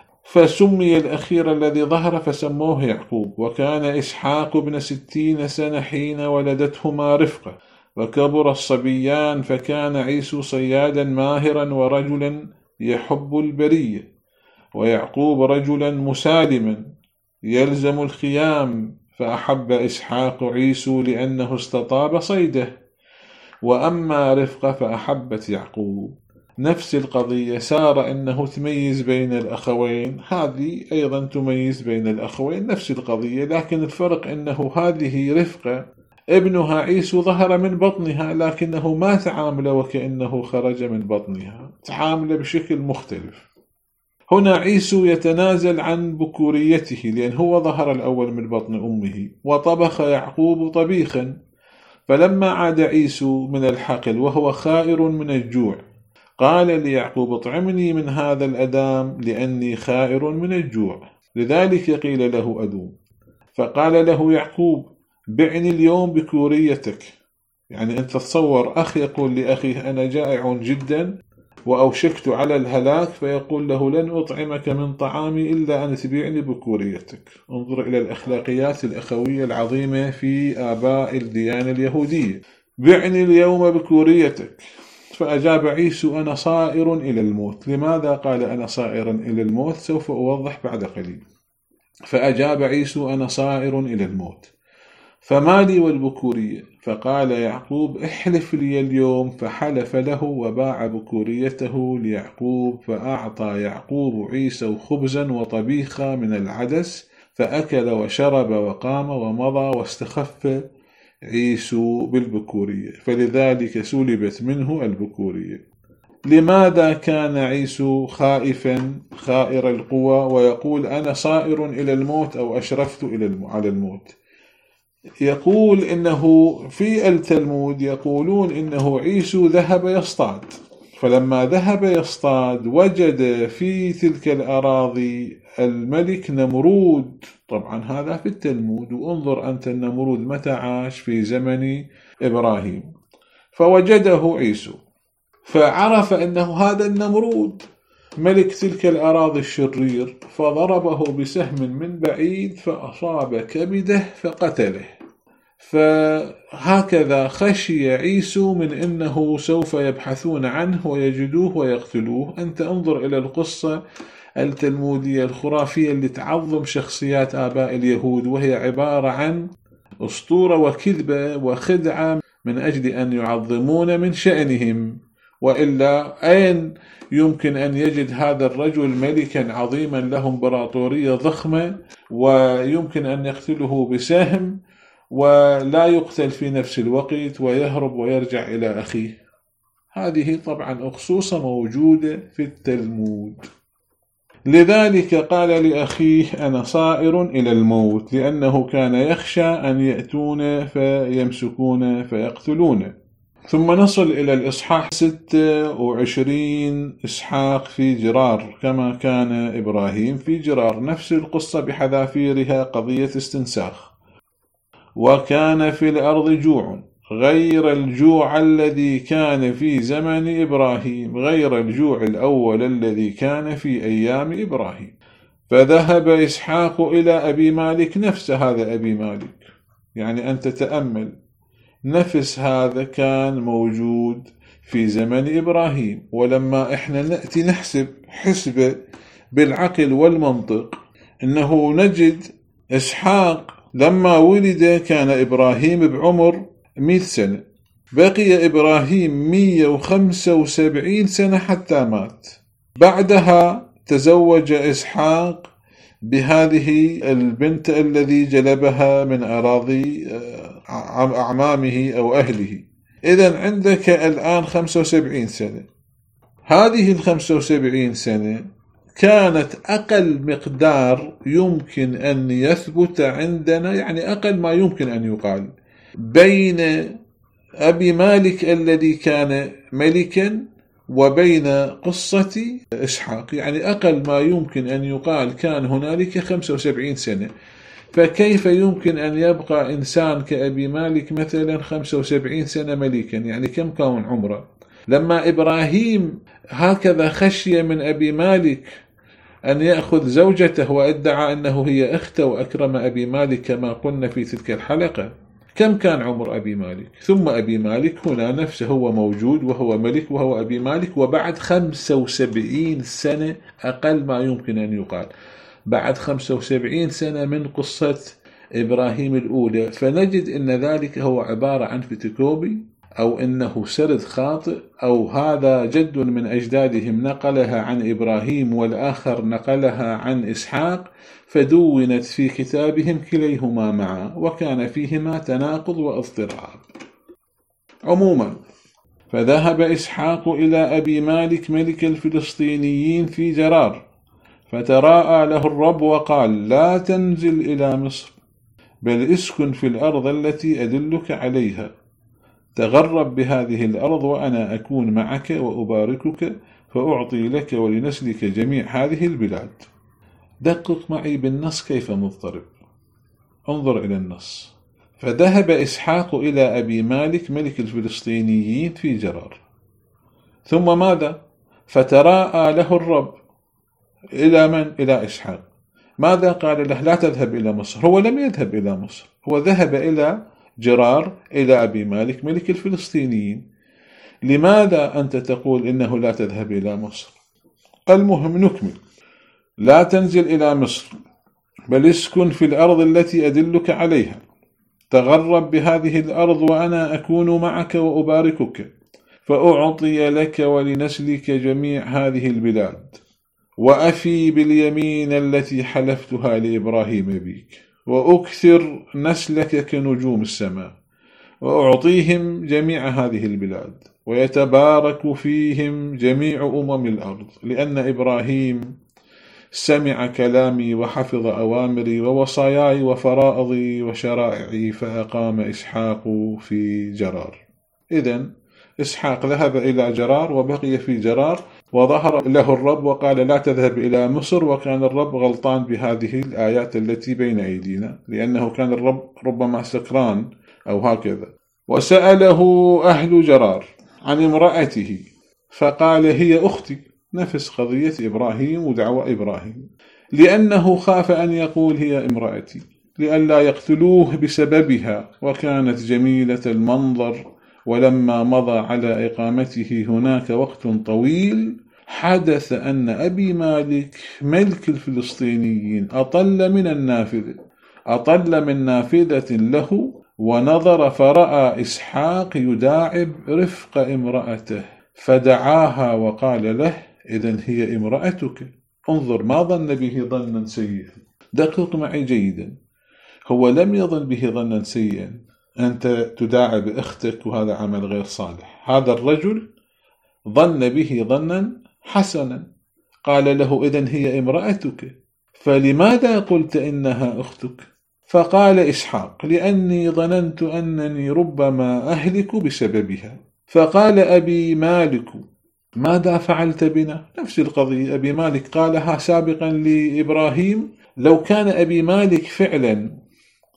فسمي الأخير الذي ظهر فسموه يعقوب. وكان إسحاق ابن ستين سنة حين ولدتهما رفقة، وكبر الصبيان، فكان عيسو صيادا ماهرا ورجلا يحب البرية، ويعقوب رجلا مسالما يلزم الخيام، فأحب إسحاق عيسو لأنه استطاب صيده، وأما رفقة فأحبت يعقوب. نفس القضية، سار أنه تميز بين الأخوين، هذه أيضا تميز بين الأخوين، نفس القضية، لكن الفرق أنه هذه رفقة ابنها عيسو ظهر من بطنها، لكنه ما تعامل وكأنه خرج من بطنها، تعامل بشكل مختلف. هنا عيسو يتنازل عن بكوريته، لأن هو ظهر الأول من بطن أمه، وطبخ يعقوب طبيخا، فلما عاد عيسو من الحقل وهو خائر من الجوع، قال ليعقوب اطعمني من هذا الأدام لأني خائر من الجوع، لذلك قيل له أدوم. فقال له يعقوب بعني اليوم بكوريتك، يعني أنت تصور أخ يقول لأخيه أنا جائع جدا وأوشكت على الهلاك، فيقول له لن أطعمك من طعامي إلا أن تبيعني بكوريتك. انظر إلى الأخلاقيات الأخوية العظيمة في آباء الديانة اليهودية. بعني اليوم بكوريتك. فأجاب عيسو أنا صائر إلى الموت. لماذا قال أنا صائر إلى الموت؟ سوف أوضح بعد قليل. فأجاب عيسو أنا صائر إلى الموت، فما لي والبكورية؟ فقال يعقوب احلف لي اليوم، فحلف له وباع بكوريته ليعقوب. فأعطى يعقوب عيسو خبزا وطبيخا من العدس، فأكل وشرب وقام ومضى، واستخف عيسو بالبكورية، فلذلك سلبت منه البكورية. لماذا كان عيسو خائفا خائر القوى ويقول أنا صائر إلى الموت أو أشرفت إلى على الموت؟ يقول إنه في التلمود يقولون إنه عيسو ذهب يصطاد، فلما ذهب يصطاد وجد في تلك الأراضي الملك نمرود. طبعا هذا في التلمود، وانظر أنت النمرود متى عاش؟ في زمن إبراهيم. فوجده عيسو فعرف أنه هذا النمرود ملك تلك الأراضي الشرير، فضربه بسهم من بعيد فأصاب كبده فقتله. فهكذا خشي عيسو من أنه سوف يبحثون عنه ويجدوه ويقتلوه. أنت انظر إلى القصة التلمودية الخرافية اللي تعظم شخصيات آباء اليهود، وهي عبارة عن أسطورة وكذبة وخدعة من أجل أن يعظمون من شأنهم، وإلا أين يمكن أن يجد هذا الرجل ملكا عظيما له امبراطورية ضخمة ويمكن أن يقتله بسهم ولا يقتل في نفس الوقت ويهرب ويرجع إلى أخيه؟ هذه طبعا أخصوصة موجودة في التلمود. لذلك قال لأخيه أنا صائر إلى الموت، لأنه كان يخشى أن يأتون فيمسكون فيقتلون. ثم نصل إلى الإصحاح ستة وعشرين. إسحاق في جرار كما كان إبراهيم في جرار، نفس القصة بحذافيرها، قضية استنساخ. وكان في الأرض جوع غير الجوع الذي كان في زمن إبراهيم، غير الجوع الأول الذي كان في أيام إبراهيم. فذهب إسحاق إلى أبي مالك، نفس هذا أبي مالك، يعني أنت تأمل، نفس هذا كان موجود في زمن إبراهيم. ولما إحنا نأتي نحسب حسبة بالعقل والمنطق، إنه نجد إسحاق لما ولد كان إبراهيم بعمر مئة سنة، بقي إبراهيم مئة وخمسة وسبعين سنة حتى مات. بعدها تزوج إسحاق بهذه البنت الذي جلبها من أراضي أعمامه أو أهله. إذن عندك الآن خمسة وسبعين سنة. هذه الخمسة وسبعين سنة كانت أقل مقدار يمكن أن يثبت عندنا، يعني أقل ما يمكن أن يقال بين أبي مالك الذي كان ملكا وبين قصة إسحاق، يعني أقل ما يمكن أن يقال كان هنالك خمسة وسبعين سنة، فكيف يمكن أن يبقى إنسان كأبي مالك مثلا خمسة وسبعين سنة ملكا؟ يعني كم كان عمره؟ لما إبراهيم هكذا خشي من أبي مالك أن يأخذ زوجته وادعى أنه هي أخته وأكرم أبي مالك كما قلنا في تلك الحلقة، كم كان عمر أبي مالك؟ ثم أبي مالك هنا نفسه هو موجود وهو ملك وهو أبي مالك، وبعد خمسة وسبعين سنة أقل ما يمكن أن يقال، بعد خمسة وسبعين سنة من قصة إبراهيم الأولى، فنجد أن ذلك هو عبارة عن فتكوبي، أو أنه سرد خاطئ، أو هذا جد من أجدادهم نقلها عن إبراهيم والآخر نقلها عن إسحاق، فدونت في كتابهم كليهما معا، وكان فيهما تناقض واضطراب. عموما، فذهب إسحاق إلى أبي مالك ملك الفلسطينيين في جرار، فتراءى له الرب وقال: لا تنزل إلى مصر، بل اسكن في الأرض التي أدلك عليها، تغرب بهذه الأرض وأنا أكون معك وأباركك، فأعطي لك ولنسلك جميع هذه البلاد. دقق معي بالنص كيف مضطرب، انظر إلى النص. فذهب إسحاق إلى أبي مالك ملك الفلسطينيين في جرار، ثم ماذا؟ فتراءى له الرب إلى من؟ إلى إسحاق. ماذا قال له؟ لا تذهب إلى مصر. هو لم يذهب إلى مصر، هو ذهب إلى جرار إلى أبي مالك ملك الفلسطينيين. لماذا أنت تقول إنه لا تذهب إلى مصر؟ المهم نكمل. لا تنزل إلى مصر، بل اسكن في الأرض التي أدلك عليها، تغرب بهذه الأرض وأنا أكون معك وأباركك، فأعطي لك ولنسلك جميع هذه البلاد، وأفي باليمين التي حلفتها لإبراهيم بك، وأكثر نسلك كنجوم السماء، وأعطيهم جميع هذه البلاد، ويتبارك فيهم جميع أمم الأرض، لأن إبراهيم سمع كلامي وحفظ أوامري ووصاياي وفرائضي وشرائعي، فأقام إسحاق في جرار. إذن إسحاق ذهب إلى جرار وبقي في جرار، وظهر له الرب وقال: لا تذهب إلى مصر. وكان الرب غلطان بهذه الآيات التي بين أيدينا، لأنه كان الرب ربما سكران أو هكذا. وسأله أهل جرار عن امرأته، فقال: هي أختي، نفس قضية إبراهيم ودعوة إبراهيم، لأنه خاف أن يقول هي امرأتي لئلا يقتلوه بسببها، وكانت جميلة المنظر. ولما مضى على إقامته هناك وقت طويل، حدث أن أبي مالك ملك الفلسطينيين أطل من النافذة أطل من نافذة له، ونظر فرأى إسحاق يداعب رفق امرأته، فدعاها وقال له: إذن هي امرأتك. انظر، ما ظن به ظنا سيئا. دقق معي جيدا، هو لم يظن به ظنا سيئا. أنت تداعب أختك وهذا عمل غير صالح. هذا الرجل ظن به ظنا حسنا، قال له: إذن هي امرأتك، فلماذا قلت إنها أختك؟ فقال إسحاق: لأني ظننت أنني ربما أهلك بسببها. فقال أبي مالك: ماذا فعلت بنا؟ نفس القضية أبي مالك قالها سابقا لإبراهيم. لو كان أبي مالك فعلا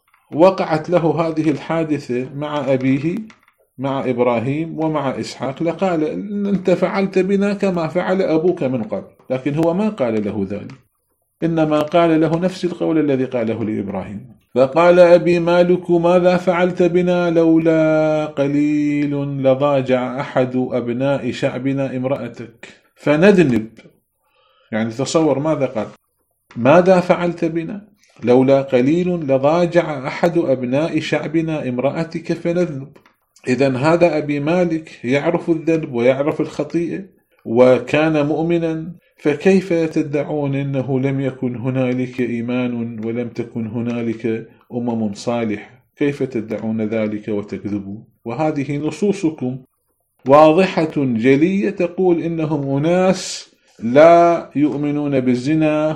وقعت له هذه الحادثة مع أبيه، مع إبراهيم ومع إسحاق، لقال: أنت فعلت بنا كما فعل أبوك من قبل. لكن هو ما قال له ذلك، إنما قال له نفس القول الذي قاله لإبراهيم. فقال أبي مالك: ماذا فعلت بنا؟ لولا قليل لضاجع أحد أبناء شعبنا امرأتك فندنب. يعني تصور ماذا قال: ماذا فعلت بنا؟ لولا قليل لضاجع أحد أبناء شعبنا امرأتك فنذنب. إذن هذا أبي مالك يعرف الذنب ويعرف الخطيئة وكان مؤمنا، فكيف تدعون إنه لم يكن هنالك إيمان ولم تكن هنالك أمم صالحة؟ كيف تدعون ذلك وتكذبون؟ وهذه نصوصكم واضحة جلية تقول إنهم أناس لا يؤمنون بالزنا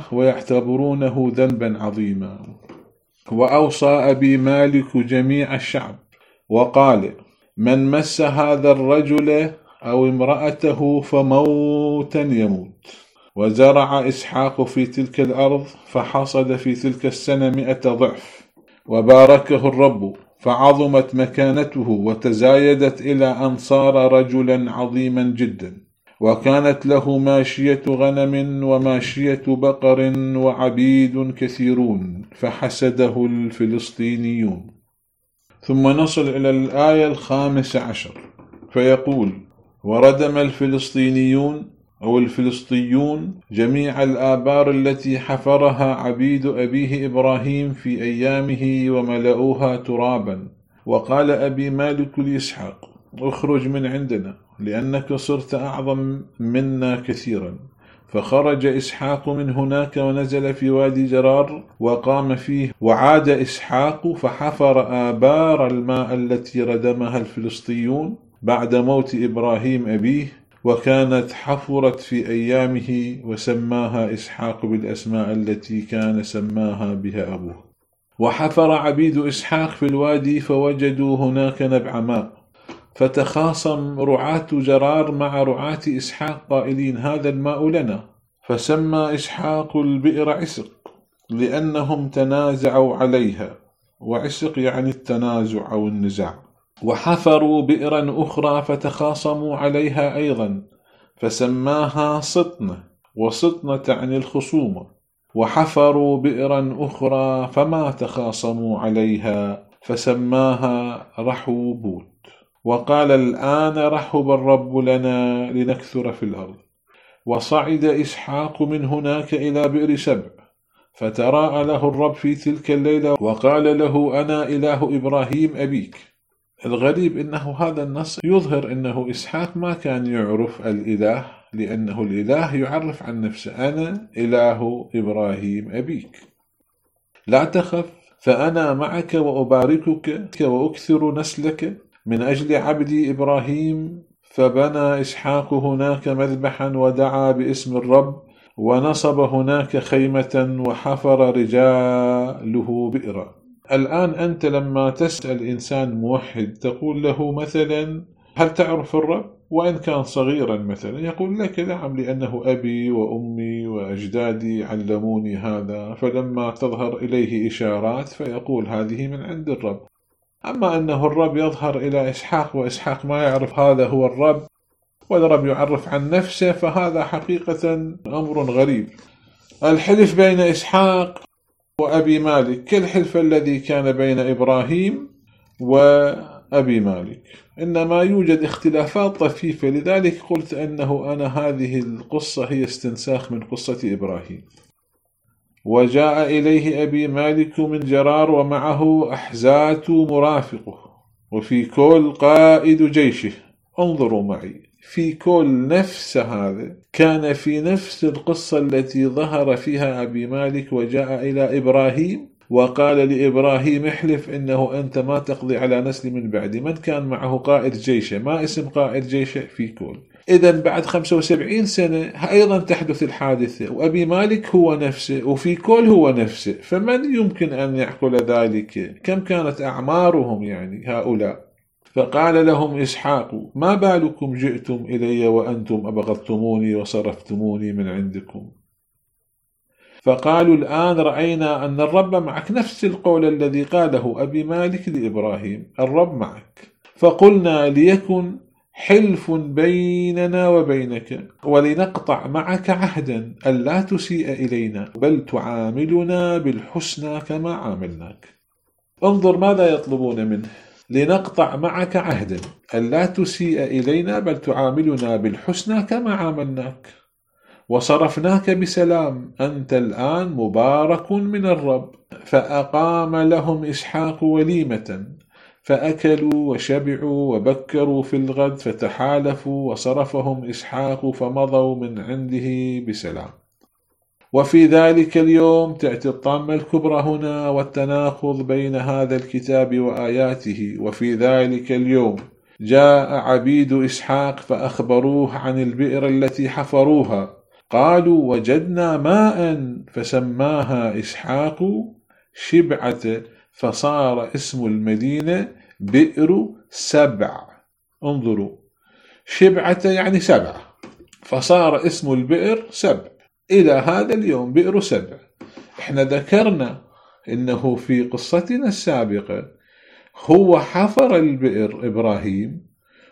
ويعتبرونه ذنبا عظيما. وأوصى أبي مالك جميع الشعب وقال: من مس هذا الرجل أو امرأته فموتا يموت. وزرع إسحاق في تلك الأرض فحصد في تلك السنة مئة ضعف، وباركه الرب فعظمت مكانته وتزايدت إلى أن صار رجلا عظيما جدا، وكانت له ماشية غنم وماشية بقر وعبيد كثيرون، فحسده الفلسطينيون. ثم نصل إلى الآية الخامسة عشر فيقول: وردم الفلسطينيون أو الفلسطيون جميع الآبار التي حفرها عبيد أبيه إبراهيم في أيامه وملؤوها ترابا. وقال أبي مالك لإسحاق: اخرج من عندنا لأنك صرت أعظم منا كثيرا. فخرج إسحاق من هناك ونزل في وادي جرار وقام فيه. وعاد إسحاق فحفر آبار الماء التي ردمها الفلسطيون بعد موت إبراهيم أبيه، وكانت حفرت في أيامه، وسماها إسحاق بالأسماء التي كان سماها بها أبوه. وحفر عبيد إسحاق في الوادي فوجدوا هناك نبع ماء، فتخاصم رعاة جرار مع رعاة إسحاق قائلين: هذا الماء لنا. فسمى إسحاق البئر عسق لأنهم تنازعوا عليها، وعسق يعني التنازع أو النزاع. وحفروا بئرا أخرى فتخاصموا عليها أيضا، فسماها سطنة، وسطنة تعني الخصومة. وحفروا بئرا أخرى فما تخاصموا عليها، فسماها رحوبوت. وقال: الآن رحب الرب لنا لنكثر في الأرض. وصعد إسحاق من هناك إلى بئر سبع، فتراءى له الرب في تلك الليلة وقال له: أنا إله إبراهيم أبيك. الغريب إنه هذا النص يظهر أنه إسحاق ما كان يعرف الإله، لأنه الإله يعرف عن نفسه: أنا إله إبراهيم أبيك، لا تخف فأنا معك وأباركك وأكثر نسلك من أجل عبدي إبراهيم. فبنى إسحاق هناك مذبحا ودعا باسم الرب، ونصب هناك خيمة وحفر رجاله بئرا. الآن أنت لما تسأل إنسان موحد تقول له مثلا: هل تعرف الرب؟ وإن كان صغيرا مثلا يقول لك: نعم، لأنه أبي وأمي وأجدادي علموني هذا. فلما تظهر إليه إشارات فيقول: هذه من عند الرب. أما أنه الرب يظهر إلى إسحاق وإسحاق ما يعرف هذا هو الرب، والرب يعرف عن نفسه، فهذا حقيقة أمر غريب. الحلف بين إسحاق وأبي مالك كالحلف الذي كان بين إبراهيم وأبي مالك، إنما يوجد اختلافات طفيفة. لذلك قلت أنه أنا هذه القصة هي استنساخ من قصة إبراهيم. وجاء إليه أبي مالك من جرار ومعه أحزات مرافقه، وفي كل قائد جيشه. انظروا معي، في كل نفس هذا كان في نفس القصة التي ظهر فيها أبي مالك وجاء إلى إبراهيم وقال لإبراهيم: احلف إنه أنت ما تقضي على نسل من بعدي. من كان معه قائد جيشه؟ ما اسم قائد جيشه؟ في كل. إذن بعد خمسة وسبعين سنة أيضا تحدث الحادثة، وأبي مالك هو نفسه، وفي كل هو نفسه. فمن يمكن أن يعقل ذلك؟ كم كانت أعمارهم يعني هؤلاء؟ فقال لهم إسحاق: ما بالكم جئتم إلي وأنتم أبغضتموني وصرفتموني من عندكم؟ فقالوا: الآن رأينا أن الرب معك. نفس القول الذي قاله أبي مالك لإبراهيم: الرب معك. فقلنا: ليكن حلف بيننا وبينك، ولنقطع معك عهدا ألا تسيء إلينا، بل تعاملنا بالحسنى كما عاملناك. انظر ماذا يطلبون منه: لنقطع معك عهدا ألا تسيء إلينا، بل تعاملنا بالحسنى كما عاملناك، وصرفناك بسلام، أنت الآن مبارك من الرب. فأقام لهم إسحاق وليمة، فأكلوا وشبعوا وبكروا في الغد، فتحالفوا وصرفهم إسحاق فمضوا من عنده بسلام. وفي ذلك اليوم تأتي الطامة الكبرى هنا والتناقض بين هذا الكتاب وآياته. وفي ذلك اليوم جاء عبيد إسحاق فأخبروه عن البئر التي حفروها، قالوا: وجدنا ماء، فسماها إسحاق شبعة فصار اسم المدينة بئر سبع. انظروا، شبعة يعني سبع، فصار اسم البئر سبع إلى هذا اليوم بئر سبع. احنا ذكرنا إنه في قصتنا السابقة هو حفر البئر إبراهيم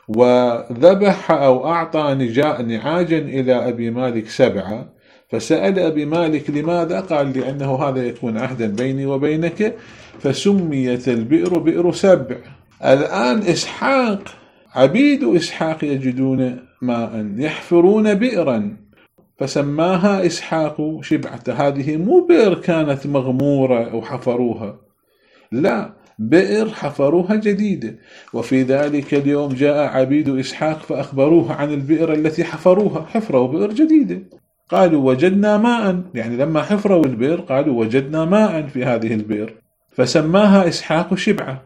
وذبح أو أعطى نعاجا إلى أبي مالك سبعة، فسأل أبي مالك لماذا؟ قال لأنه هذا يكون عهدا بيني وبينك، فسميت البئر بئر سبع. الآن إسحاق، عبيد إسحاق يجدون ماء يحفرون بئرا فسماها إسحاق شبعة. هذه مو بئر كانت مغمورة وحفروها، لا، بئر حفروها جديدة. وفي ذلك اليوم جاء عبيد إسحاق فأخبروه عن البئر التي حفروها، حفروا بئر جديدة، قالوا وجدنا ماء، يعني لما حفروا البئر قالوا وجدنا ماء في هذه البئر، فسماها إسحاق شبعة،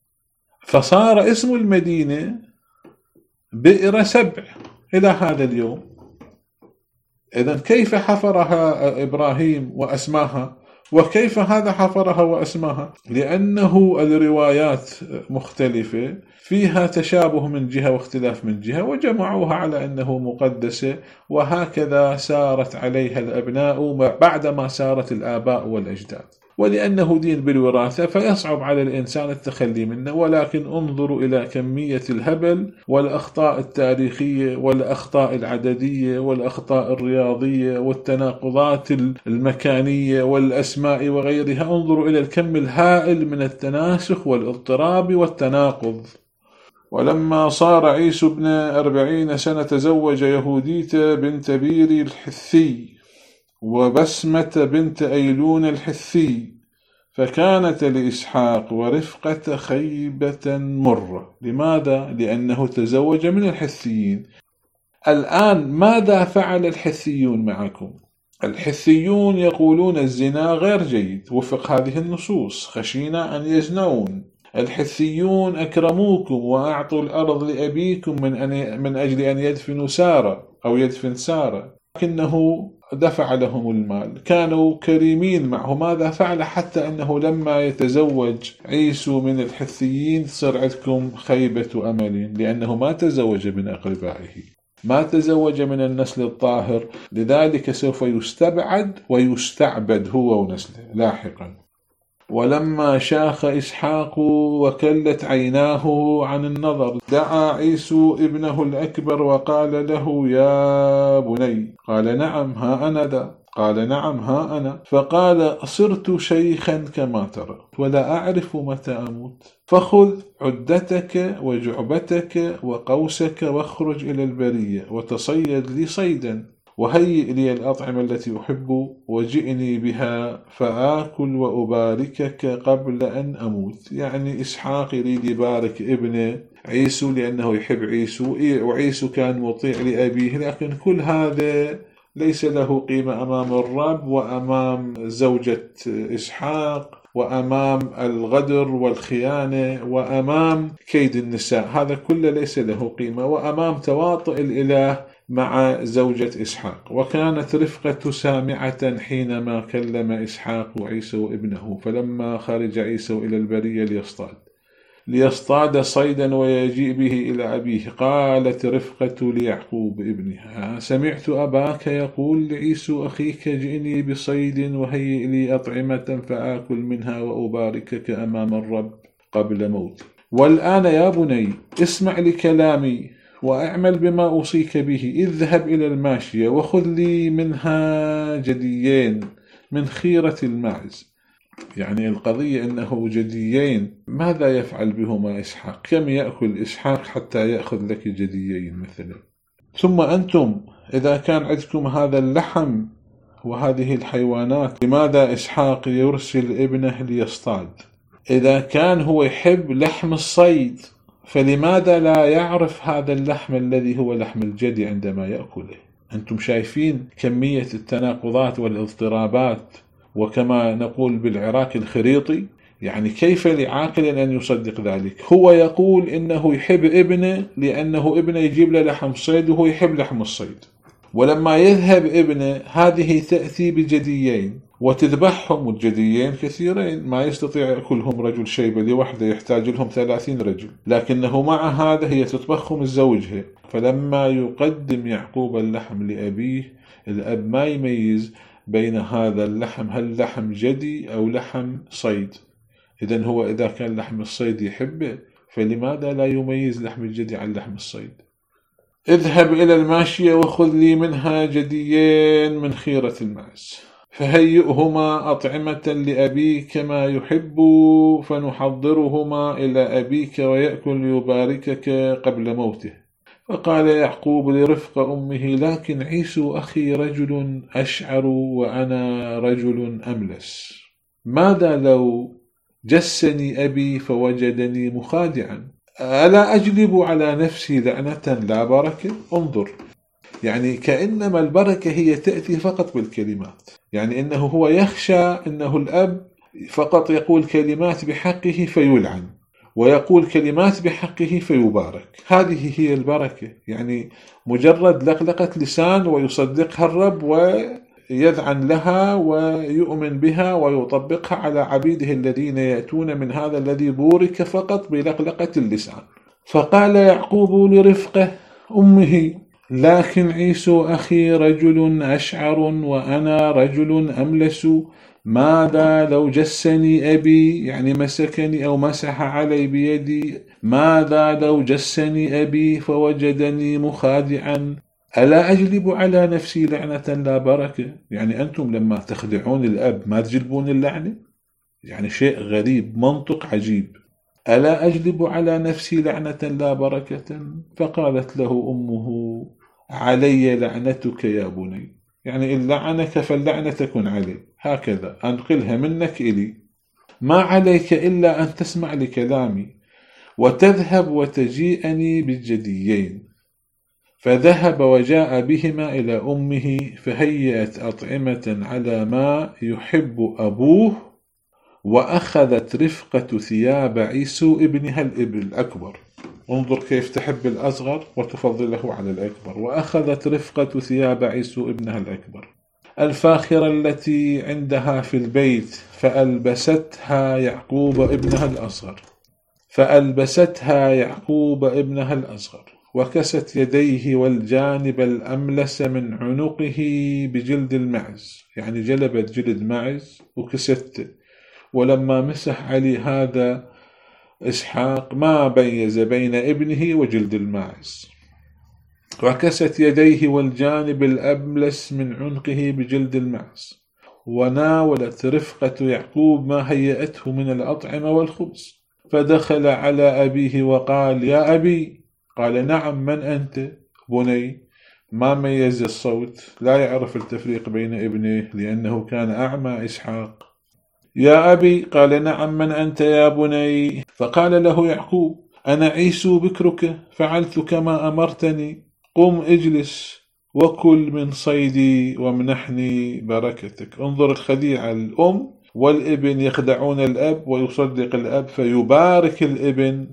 فصار اسم المدينة بئر سبع إلى هذا اليوم. إذن كيف حفرها إبراهيم وأسماها، وكيف هذا حفرها وأسماها؟ لأنه الروايات مختلفة فيها تشابه من جهة واختلاف من جهة، وجمعوها على أنه مقدسة، وهكذا سارت عليها الأبناء بعدما سارت الآباء والأجداد. ولأنه دين بالوراثة فيصعب على الإنسان التخلي منه. ولكن انظروا إلى كمية الهبل والأخطاء التاريخية والأخطاء العددية والأخطاء الرياضية والتناقضات المكانية والأسماء وغيرها. انظروا إلى الكم الهائل من التناسخ والاضطراب والتناقض. ولما صار عيسو ابن أربعين سنة تزوج يهودية بنت بيري الحثي وبسمة بنت أيلون الحثي، فكانت لإسحاق ورفقة خيبة مرة. لماذا؟ لأنه تزوج من الحثيين. الآن ماذا فعل الحثيون معكم؟ الحثيون يقولون الزنا غير جيد وفق هذه النصوص، خشينا أن يزنون. الحثيون أكرموكم وأعطوا الأرض لأبيكم من, أن من أجل أن يدفنوا سارة أو يدفن سارة، لكنه دفع لهم المال، كانوا كريمين معه. ماذا فعل؟ حتى أنه لما يتزوج عيسو من الحثيين تصير عندكم خيبة أمل، لأنه ما تزوج من أقربائه، ما تزوج من النسل الطاهر، لذلك سوف يستبعد ويستعبد هو ونسله لاحقا. ولما شاخ إسحاق وكلت عيناه عن النظر دعا عيسو ابنه الأكبر وقال له يا بني، قال نعم ها أنا ذا، قال نعم ها أنا. فقال صرت شيخا كما ترى ولا أعرف متى أموت، فخذ عدتك وجعبتك وقوسك واخرج إلى البرية وتصيد لي صيدا وهيئ لي الأطعمة التي أحب وجئني بها فآكل وأباركك قبل أن أموت. يعني إسحاق يريد يبارك ابنه عيسو لأنه يحب عيسو، وعيسو كان مطيع لأبيه، لكن كل هذا ليس له قيمة أمام الرب وأمام زوجة إسحاق وأمام الغدر والخيانة وأمام كيد النساء، هذا كله ليس له قيمة، وأمام تواطؤ الإله مع زوجة إسحاق. وكانت رفقة سامعة حينما كلم إسحاق عيسو ابنه، فلما خرج عيسو إلى البرية ليصطاد ليصطاد صيدا ويجيء به إلى أبيه، قالت رفقة ليعقوب ابنها سمعت أباك يقول لعيسو أخيك جئني بصيد وهيئ لي أطعمة فآكل منها وأباركك أمام الرب قبل موتي. والآن يا بني اسمع لكلامي وأعمل بما أوصيك به، اذهب إلى الماشية وخذ لي منها جديين من خيرة الماعز. يعني القضية أنه جديين، ماذا يفعل بهما إسحاق؟ كم يأكل إسحاق حتى يأخذ لك جديين مثلا؟ ثم أنتم إذا كان عندكم هذا اللحم وهذه الحيوانات، لماذا إسحاق يرسل ابنه ليصطاد؟ إذا كان هو يحب لحم الصيد فلماذا لا يعرف هذا اللحم الذي هو لحم الجدي عندما يأكله؟ أنتم شايفين كمية التناقضات والاضطرابات، وكما نقول بالعراق الخريطي. يعني كيف لعاقل أن يصدق ذلك؟ هو يقول إنه يحب ابنه لأنه ابنه يجيب له لحم صيد وهو يحب لحم الصيد، ولما يذهب ابنه هذه تأتي بجديين وتذبحهم، والجديين كثيرين ما يستطيع يأكلهم رجل شيبة لوحده، يحتاج لهم ثلاثين رجل، لكنه مع هذا هي تطبخهم الزوجها. فلما يقدم يعقوب اللحم لأبيه، الأب ما يميز بين هذا اللحم هل لحم جدي أو لحم صيد. إذن هو إذا كان لحم الصيد يحبه، فلماذا لا يميز لحم الجدي عن لحم الصيد؟ اذهب إلى الماشية وخذ لي منها جديين من خيرة المعز، فهيئهما أطعمة لأبيك كما يحب، فنحضرهما إلى أبيك ويأكل ليباركك قبل موته. فقال يعقوب لرفقة أمه: لكن عيسو أخي رجل أشعر وأنا رجل أملس، ماذا لو جسني أبي فوجدني مخادعا؟ ألا أجلب على نفسي لعنة لا بركة؟ انظر، يعني كأنما البركة هي تأتي فقط بالكلمات، يعني إنه هو يخشى أنه الأب فقط يقول كلمات بحقه فيلعن، ويقول كلمات بحقه فيبارك. هذه هي البركة، يعني مجرد لقلقة لسان ويصدقها الرب ويذعن لها ويؤمن بها ويطبقها على عبيده الذين يأتون من هذا الذي بورك فقط بلقلقة اللسان. فقال يعقوب لرفقة أمه: لكن عيسو أخي رجل أشعر وأنا رجل أملس، ماذا لو جسني أبي، يعني مسكني أو مسح علي بيدي، ماذا لو جسني أبي فوجدني مخادعا؟ ألا أجلب على نفسي لعنة لا بركة؟ يعني أنتم لما تخدعون الأب ما تجلبون اللعنة؟ يعني شيء غريب، منطق عجيب. ألا أجلب على نفسي لعنة لا بركة؟ فقالت له أمه: علي لعنتك يا بني، يعني إن لعنك فاللعنة تكن علي، هكذا أنقلها منك إلي، ما عليك إلا أن تسمع لكلامي وتذهب وتجيئني بالجديين. فذهب وجاء بهما إلى أمه، فهيأت أطعمة على ما يحب أبوه، وأخذت رفقة ثياب عيسو ابنها الإبن الأكبر. انظر كيف تحب الأصغر وتفضله على الأكبر. وأخذت رفقة ثياب عيسو ابنها الأكبر الفاخرة التي عندها في البيت، فألبستها يعقوب ابنها الأصغر فألبستها يعقوب ابنها الأصغر وكست يديه والجانب الأملس من عنقه بجلد المعز، يعني جلبت جلد معز وكسته. ولما مسح علي هذا إسحاق ما بيز بين ابنه وجلد الماعز. وكست يديه والجانب الأملس من عنقه بجلد المعز. وناولت رفقة يعقوب ما هيأته من الأطعمة والخبز، فدخل على أبيه وقال: يا أبي. قال: نعم، من أنت بني؟ ما ميز الصوت، لا يعرف التفريق بين ابنه لأنه كان أعمى إسحاق. يا أبي. قال: نعم، من أنت يا بني؟ فقال له يعقوب: أنا عيسو بكرك، فعلت كما أمرتني، قم اجلس وكل من صيدي وامنحني بركتك. انظر الخديعة، الأم والابن يخدعون الأب ويصدق الأب فيبارك الابن،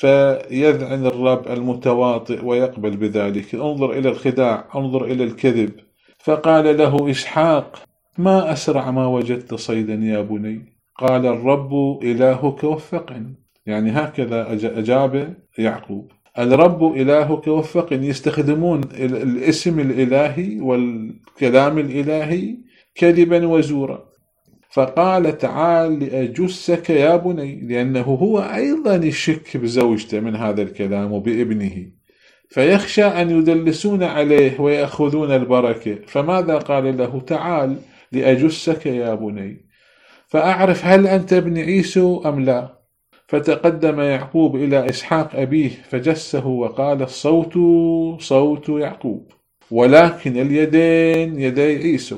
فيذعن الرب المتواطئ ويقبل بذلك. انظر إلى الخداع، انظر إلى الكذب. فقال له إسحاق: ما أسرع ما وجدت صيدا يا بني؟ قال: الرب إلهك وفقني. يعني هكذا أجاب يعقوب: الرب إلهك وفقني. يستخدمون الاسم الإلهي والكلام الإلهي كذبا وزورا. فقال: تعال لأجسك يا بني، لأنه هو أيضا يشك بزوجته من هذا الكلام وبابنه، فيخشى أن يدلسون عليه ويأخذون البركة. فماذا قال له؟ تعال لأجسك يا بني فأعرف هل أنت ابن عيسو أم لا. فتقدم يعقوب إلى إسحاق أبيه فجسه وقال: الصوت صوت يعقوب ولكن اليدين يدي عيسو.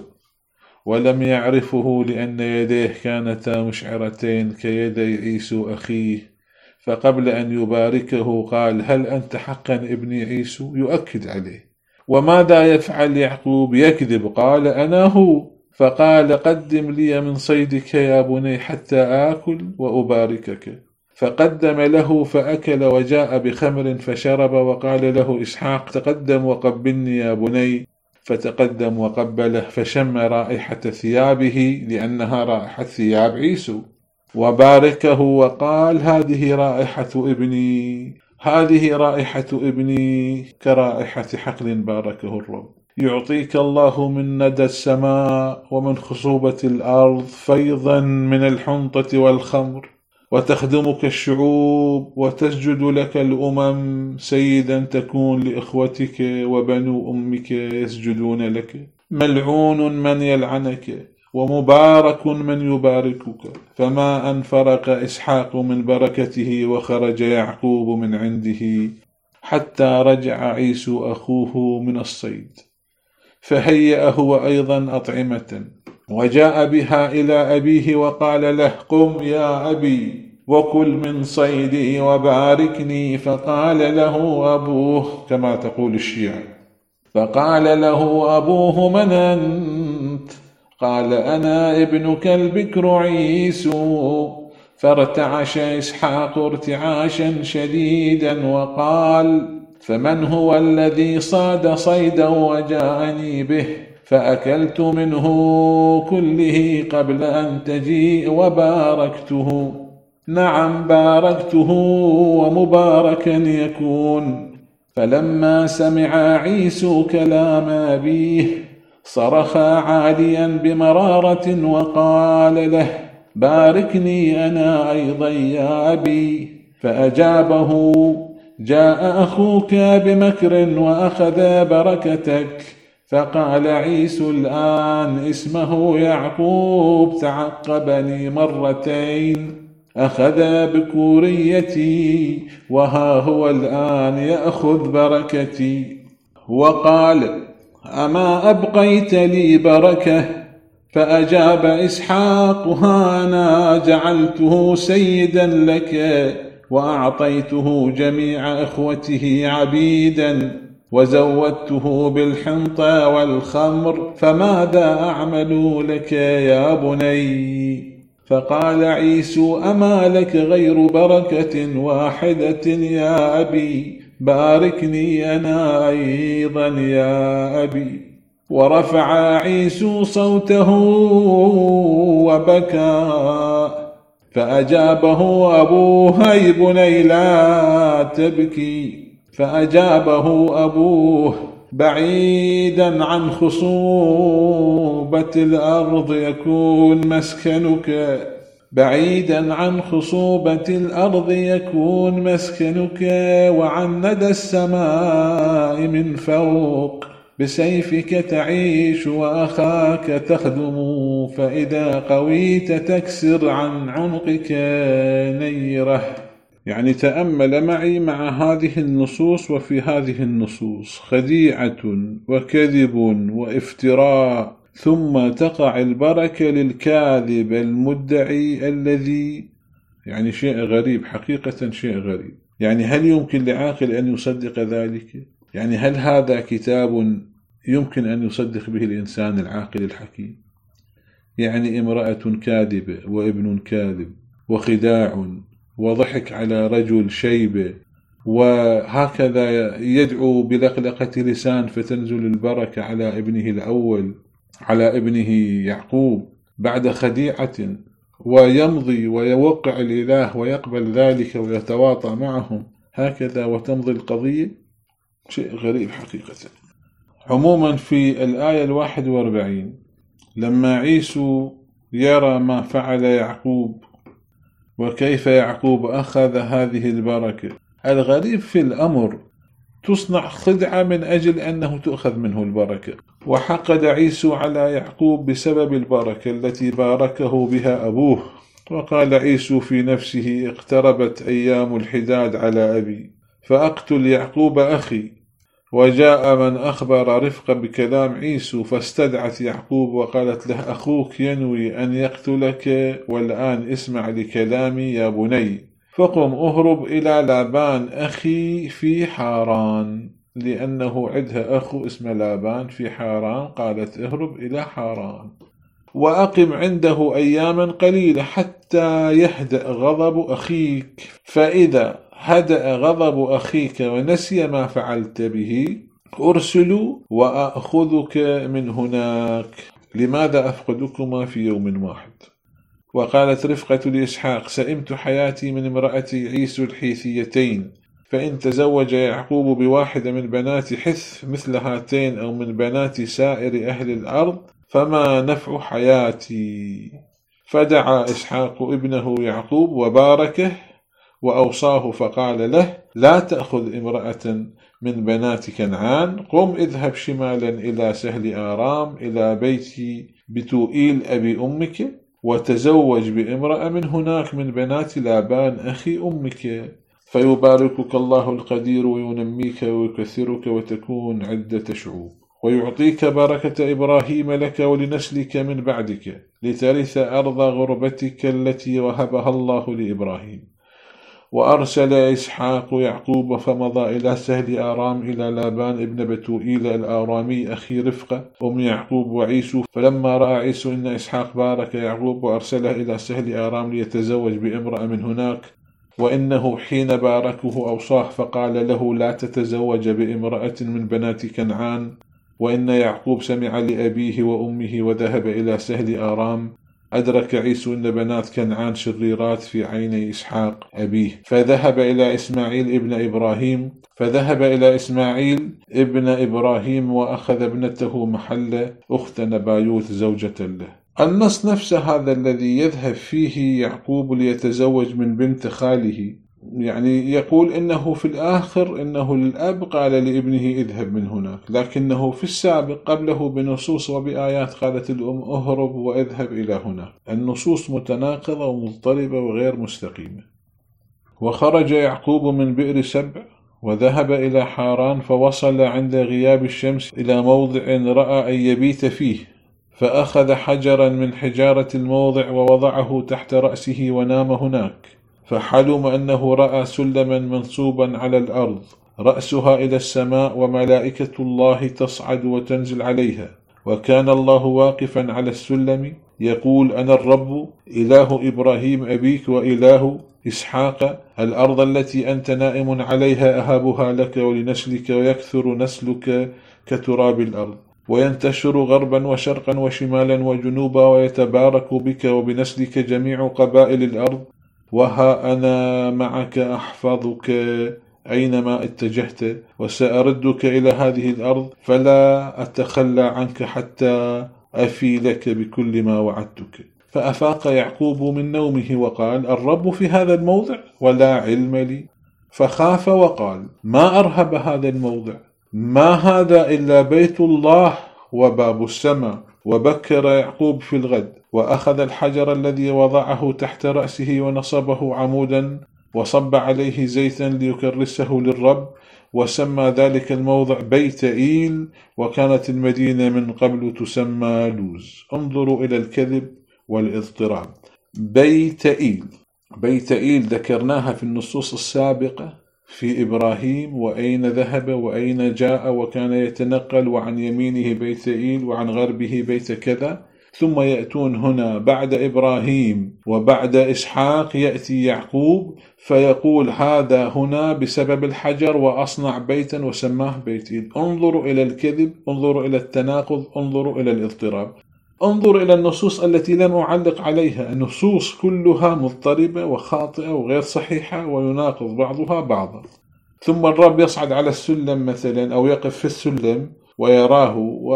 ولم يعرفه لأن يديه كانتا مشعرتين كيدي عيسو أخيه. فقبل أن يباركه قال: هل أنت حقا ابن عيسو؟ يؤكد عليه. وماذا يفعل يعقوب؟ يكذب. قال: أنا هو. فقال: قدم لي من صيدك يا بني حتى آكل وأباركك. فقدم له فأكل وجاء بخمر فشرب. وقال له إسحاق: تقدم وقبلني يا بني. فتقدم وقبله فشم رائحة ثيابه لأنها رائحة ثياب عيسو، وباركه وقال: هذه رائحة ابني، هذه رائحة ابني كرائحة حقل باركه الرب. يعطيك الله من ندى السماء ومن خصوبة الأرض فيضا من الحنطة والخمر، وتخدمك الشعوب وتسجد لك الأمم، سيدا تكون لإخوتك وبنو أمك يسجدون لك. ملعون من يلعنك ومبارك من يباركك. فما أن فرق إسحاق من بركته وخرج يعقوب من عنده حتى رجع عيسو أخوه من الصيد، فهيأ هو أيضا أطعمة وجاء بها إلى أبيه وقال له: قم يا أبي وكل من صيدي وباركني. فقال له أبوه، كما تقول الشيعة، فقال له أبوه: من أنت؟ قال: أنا ابنك البكر عيسو. فارتعش إسحاق ارتعاشا شديدا وقال: فمن هو الذي صاد صيدا وجاءني به؟ فأكلت منه كله قبل أن تجيء وباركته. نعم باركته ومباركا يكون. فلما سمع عيسو كلام أبيه صرخ عاليا بمرارة وقال له: باركني أنا أيضا يا أبي. فأجابه: جاء أخوك بمكر وأخذ بركتك. فقال عيسو: الآن اسمه يعقوب تعقبني مرتين، أخذ بكوريتي، وها هو الآن يأخذ بركتي. وقال: أما أبقيت لي بركة؟ فأجاب إسحاق: ها أنا جعلته سيدا لك وأعطيته جميع إخوته عبيدا وزودته بالحنطة والخمر، فماذا أعمل لك يا بني؟ فقال عيسو: أما لك غير بركة واحدة يا أبي؟ باركني أنا أيضا يا أبي. ورفع عيسو صوته وبكى. فأجابه أبوه: أي بني لا تبكي. فأجابه أبوه: بعيدا عن خصوبة الأرض يكون مسكنك، بعيدا عن خصوبة الأرض يكون مسكنك، وعن ندى السماء من فوق. بسيفك تعيش وأخاك تخدم، فإذا قويت تكسر عن عنقك نيره. يعني تأمل معي مع هذه النصوص، وفي هذه النصوص خديعة وكذب وافتراء، ثم تقع البركة للكاذب المدعي الذي يعني شيء غريب، حقيقة شيء غريب. يعني هل يمكن لعاقل أن يصدق ذلك؟ يعني هل هذا كتاب يمكن أن يصدق به الإنسان العاقل الحكيم؟ يعني امرأة كاذبة وابن كاذب وخداع وضحك على رجل شيبة، وهكذا يدعو بلقلقة لسان فتنزل البركة على ابنه الأول، على ابنه يعقوب بعد خديعة، ويمضي ويوقع الإله ويقبل ذلك ويتواطى معهم هكذا وتمضي القضية. شيء غريب حقيقة. عموما في الآية الواحد واربعين لما عيسو يرى ما فعل يعقوب وكيف يعقوب أخذ هذه البركة، الغريب في الأمر تصنع خدعة من أجل أنه تؤخذ منه البركة، وحقد عيسو على يعقوب بسبب البركة التي باركه بها أبوه. وقال عيسو في نفسه: اقتربت أيام الحداد على أبي فأقتل يعقوب أخي. وجاء من أخبر رفقة بكلام عيسو فاستدعت يعقوب وقالت له: أخوك ينوي أن يقتلك، والآن اسمع لكلامي يا بني، فقم أهرب إلى لابان أخي في حاران، لأنه عندها أخو اسمه لابان في حاران، قالت اهرب إلى حاران، وأقم عنده أياما قليلة حتى يهدأ غضب أخيك، فإذا هدأ غضب أخيك ونسي ما فعلت به أرسل وأخذك من هناك، لماذا أفقدكما في يوم واحد؟ وقالت رفقة لإسحاق: سئمت حياتي من امرأة عيسو الحيثيتين، فإن تزوج يعقوب بواحدة من بنات حث مثل هاتين أو من بنات سائر أهل الأرض فما نفع حياتي. فدعا إسحاق ابنه يعقوب وباركه وأوصاه فقال له: لا تأخذ امرأة من بنات كنعان، قم اذهب شمالا إلى سهل آرام إلى بيت بتوئيل أبي أمك، وتزوج بامرأة من هناك من بنات لابان أخي أمك، فيباركك الله القدير وينميك ويكثرك وتكون عدة شعوب، ويعطيك بركة إبراهيم لك ولنسلك من بعدك، لترث أرض غربتك التي وهبها الله لإبراهيم. وأرسل إسحاق يعقوب فمضى إلى سهل آرام إلى لابان ابن بتوئيل الآرامي أخي رفقة أم يعقوب وعيسو. فلما رأى عيسو إن إسحاق بارك يعقوب وأرسله إلى سهل آرام ليتزوج بامرأة من هناك، وإنه حين باركه أوصاه فقال له: لا تتزوج بامرأة من بنات كنعان. وإن يعقوب سمع لأبيه وأمه وذهب إلى سهل آرام. أدرك عيسو أن بنات كنعان شريرات في عيني إسحاق أبيه، فذهب إلى إسماعيل ابن إبراهيم فذهب إلى إسماعيل ابن إبراهيم وأخذ ابنته محل أخت نبايوت زوجة له. النص نفسه هذا الذي يذهب فيه يعقوب ليتزوج من بنت خاله، يعني يقول إنه في الآخر إنه الأب قال لابنه اذهب من هناك، لكنه في السابق قبله بنصوص وبآيات قالت الأم اهرب واذهب إلى هناك. النصوص متناقضة ومضطربة وغير مستقيمة. وخرج يعقوب من بئر سبع وذهب إلى حاران، فوصل عند غياب الشمس إلى موضع رأى أن يبيت فيه، فأخذ حجرا من حجارة الموضع ووضعه تحت رأسه ونام هناك. فحلم أنه رأى سلما منصوبا على الأرض رأسها إلى السماء وملائكة الله تصعد وتنزل عليها، وكان الله واقفا على السلم يقول: أنا الرب إله إبراهيم أبيك وإله إسحاق، الأرض التي أنت نائم عليها أهبها لك ولنسلك ويكثر نسلك كتراب الأرض، وينتشر غربا وشرقا وشمالا وجنوبا، ويتبارك بك وبنسلك جميع قبائل الأرض، وها أنا معك أحفظك أينما اتجهت، وسأردك إلى هذه الأرض فلا أتخلى عنك حتى أفي لك بكل ما وعدتك. فأفاق يعقوب من نومه وقال: الرب في هذا الموضع ولا علم لي. فخاف وقال: ما أرهب هذا الموضع، ما هذا إلا بيت الله وباب السماء. وبكر يعقوب في الغد وأخذ الحجر الذي وضعه تحت رأسه ونصبه عمودا وصب عليه زيتا ليكرسه للرب، وسمى ذلك الموضع بيت إيل، وكانت المدينة من قبل تسمى لوز. انظروا إلى الكذب والاضطراب. بيت إيل، بيت إيل ذكرناها في النصوص السابقة في إبراهيم، وأين ذهب وأين جاء وكان يتنقل، وعن يمينه بيت إيل وعن غربه بيت كذا. ثم يأتون هنا بعد إبراهيم وبعد إسحاق يأتي يعقوب فيقول هذا هنا بسبب الحجر وأصنع بيتا وسماه بيت إيل. انظروا إلى الكذب، انظروا إلى التناقض، انظروا إلى الاضطراب، انظر إلى النصوص التي لم أعلق عليها. النصوص كلها مضطربة وخاطئة وغير صحيحة ويناقض بعضها بعضا. ثم الرب يصعد على السلم مثلا أو يقف في السلم ويراه،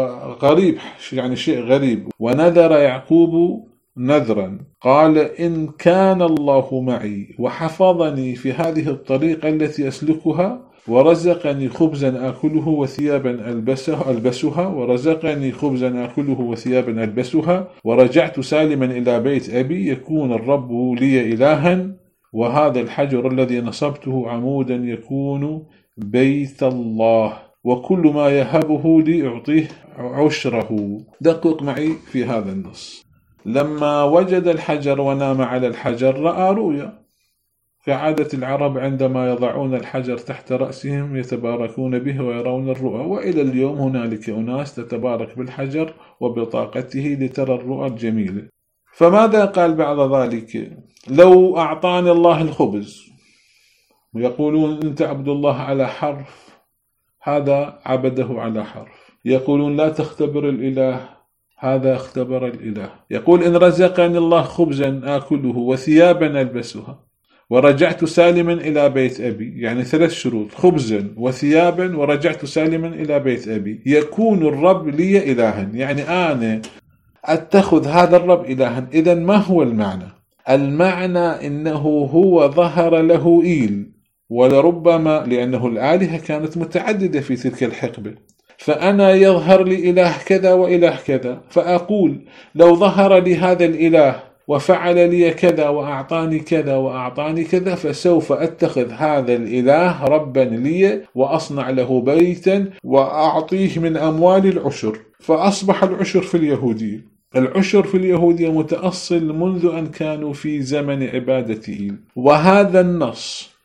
وغريب يعني شيء غريب. ونذر يعقوب نذرا قال: إن كان الله معي وحفظني في هذه الطريقة التي أسلكها، ورزقني خبزا آكله وثيابا ألبسه ألبسها ورزقني خبزا آكله وثيابا ألبسها ورجعت سالما إلى بيت أبي، يكون الرب لي إلها، وهذا الحجر الذي نصبته عمودا يكون بيت الله، وكل ما يهبه لي أعطيه عشره. دقق معي في هذا النص. لما وجد الحجر ونام على الحجر رأى رؤيا، كعادة العرب عندما يضعون الحجر تحت رأسهم يتباركون به ويرون الرؤى، وإلى اليوم هنالك أناس تتبارك بالحجر وبطاقته لترى الرؤى الجميلة. فماذا قال بعد ذلك؟ لو أعطاني الله الخبز، ويقولون أنت عبد الله على حرف، هذا عبده على حرف. يقولون لا تختبر الإله، هذا اختبر الإله. يقول إن رزقني الله خبزا آكله وثيابا ألبسها ورجعت سالما إلى بيت أبي، يعني ثلاث شروط: خبزا وثيابا ورجعت سالما إلى بيت أبي، يكون الرب لي إلها، يعني أنا أتخذ هذا الرب إلها. إذن ما هو المعنى؟ المعنى إنه هو ظهر له إيل، ولربما لأنه الآلهة كانت متعددة في تلك الحقبة، فأنا يظهر لي إله كذا وإله كذا، فأقول لو ظهر لي هذا الإله وفعل لي كذا وأعطاني كذا وأعطاني كذا، فسوف أتخذ هذا الإله ربا لي وأصنع له بيتا وأعطيه من أموال العشر. فأصبح العشر في اليهودية، العشر في اليهودية متأصل منذ أن كانوا في زمن عبادة إيل. وهذا النص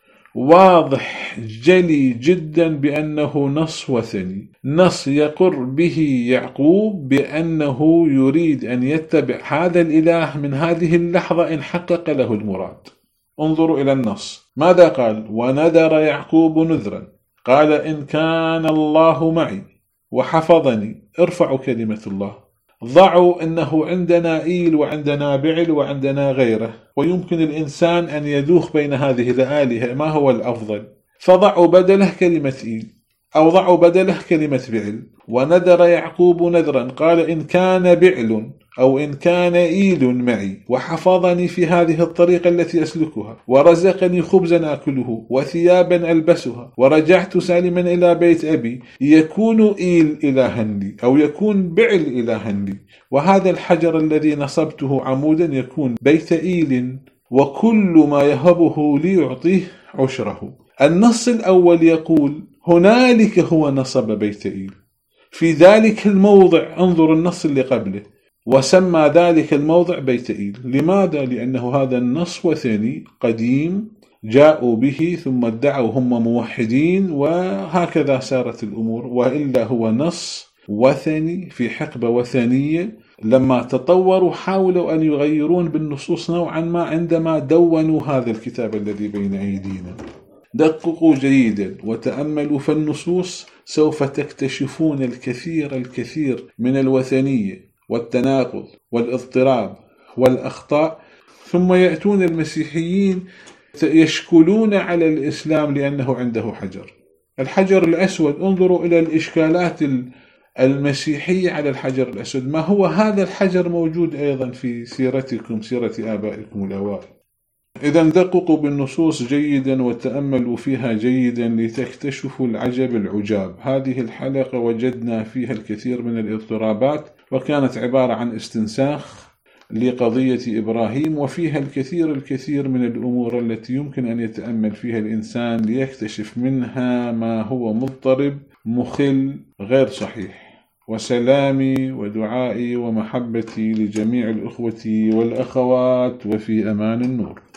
واضح جلي جدا بأنه نص وثني، نص يقر به يعقوب بأنه يريد أن يتبع هذا الإله من هذه اللحظة إن حقق له المراد. انظروا إلى النص ماذا قال: ونذر يعقوب نذرا قال إن كان الله معي وحفظني. ارفعوا كلمة الله، ضعوا أنه عندنا إيل وعندنا بعل وعندنا غيره، ويمكن الإنسان أن يدوخ بين هذه الآلهة، ما هو الأفضل؟ فضعوا بدله كلمة إيل أو ضعوا بدله كلمة بعل. ونذر يعقوب نذرا قال إن كان بعل أو إن كان إيل معي وحفظني في هذه الطريقة التي أسلكها ورزقني خبزا آكله وثيابا ألبسها ورجعت سالما إلى بيت أبي، يكون إيل إلها لي أو يكون بعل إلها لي، وهذا الحجر الذي نصبته عمودا يكون بيت إيل، وكل ما يهبه لي يعطيه عشره. النص الأول يقول هنالك هو نصب بيت إيل في ذلك الموضع، انظر النص اللي قبله، وسمى ذلك الموضع بيت إيل. لماذا؟ لأنه هذا النص وثني قديم جاءوا به ثم ادعوا هم موحدين، وهكذا سارت الأمور، وإلا هو نص وثني في حقبة وثنية. لما تطوروا حاولوا أن يغيرون بالنصوص نوعا ما عندما دونوا هذا الكتاب الذي بين أيدينا. دققوا جيدا وتأملوا في النصوص، سوف تكتشفون الكثير الكثير من الوثنية والتناقض والاضطراب والأخطاء. ثم يأتون المسيحيين يشكلون على الإسلام لأنه عنده حجر، الحجر الأسود. انظروا إلى الإشكالات المسيحية على الحجر الأسود. ما هو هذا الحجر موجود أيضا في سيرتكم، سيرة آبائكم الأوائل. إذا دققوا بالنصوص جيدا وتأملوا فيها جيدا لتكتشفوا العجب العجاب. هذه الحلقة وجدنا فيها الكثير من الاضطرابات، وكانت عبارة عن استنساخ لقضية إبراهيم، وفيها الكثير الكثير من الأمور التي يمكن أن يتأمل فيها الإنسان ليكتشف منها ما هو مضطرب مخل غير صحيح. وسلامي ودعائي ومحبتي لجميع الأخوة والأخوات، وفي أمان النور.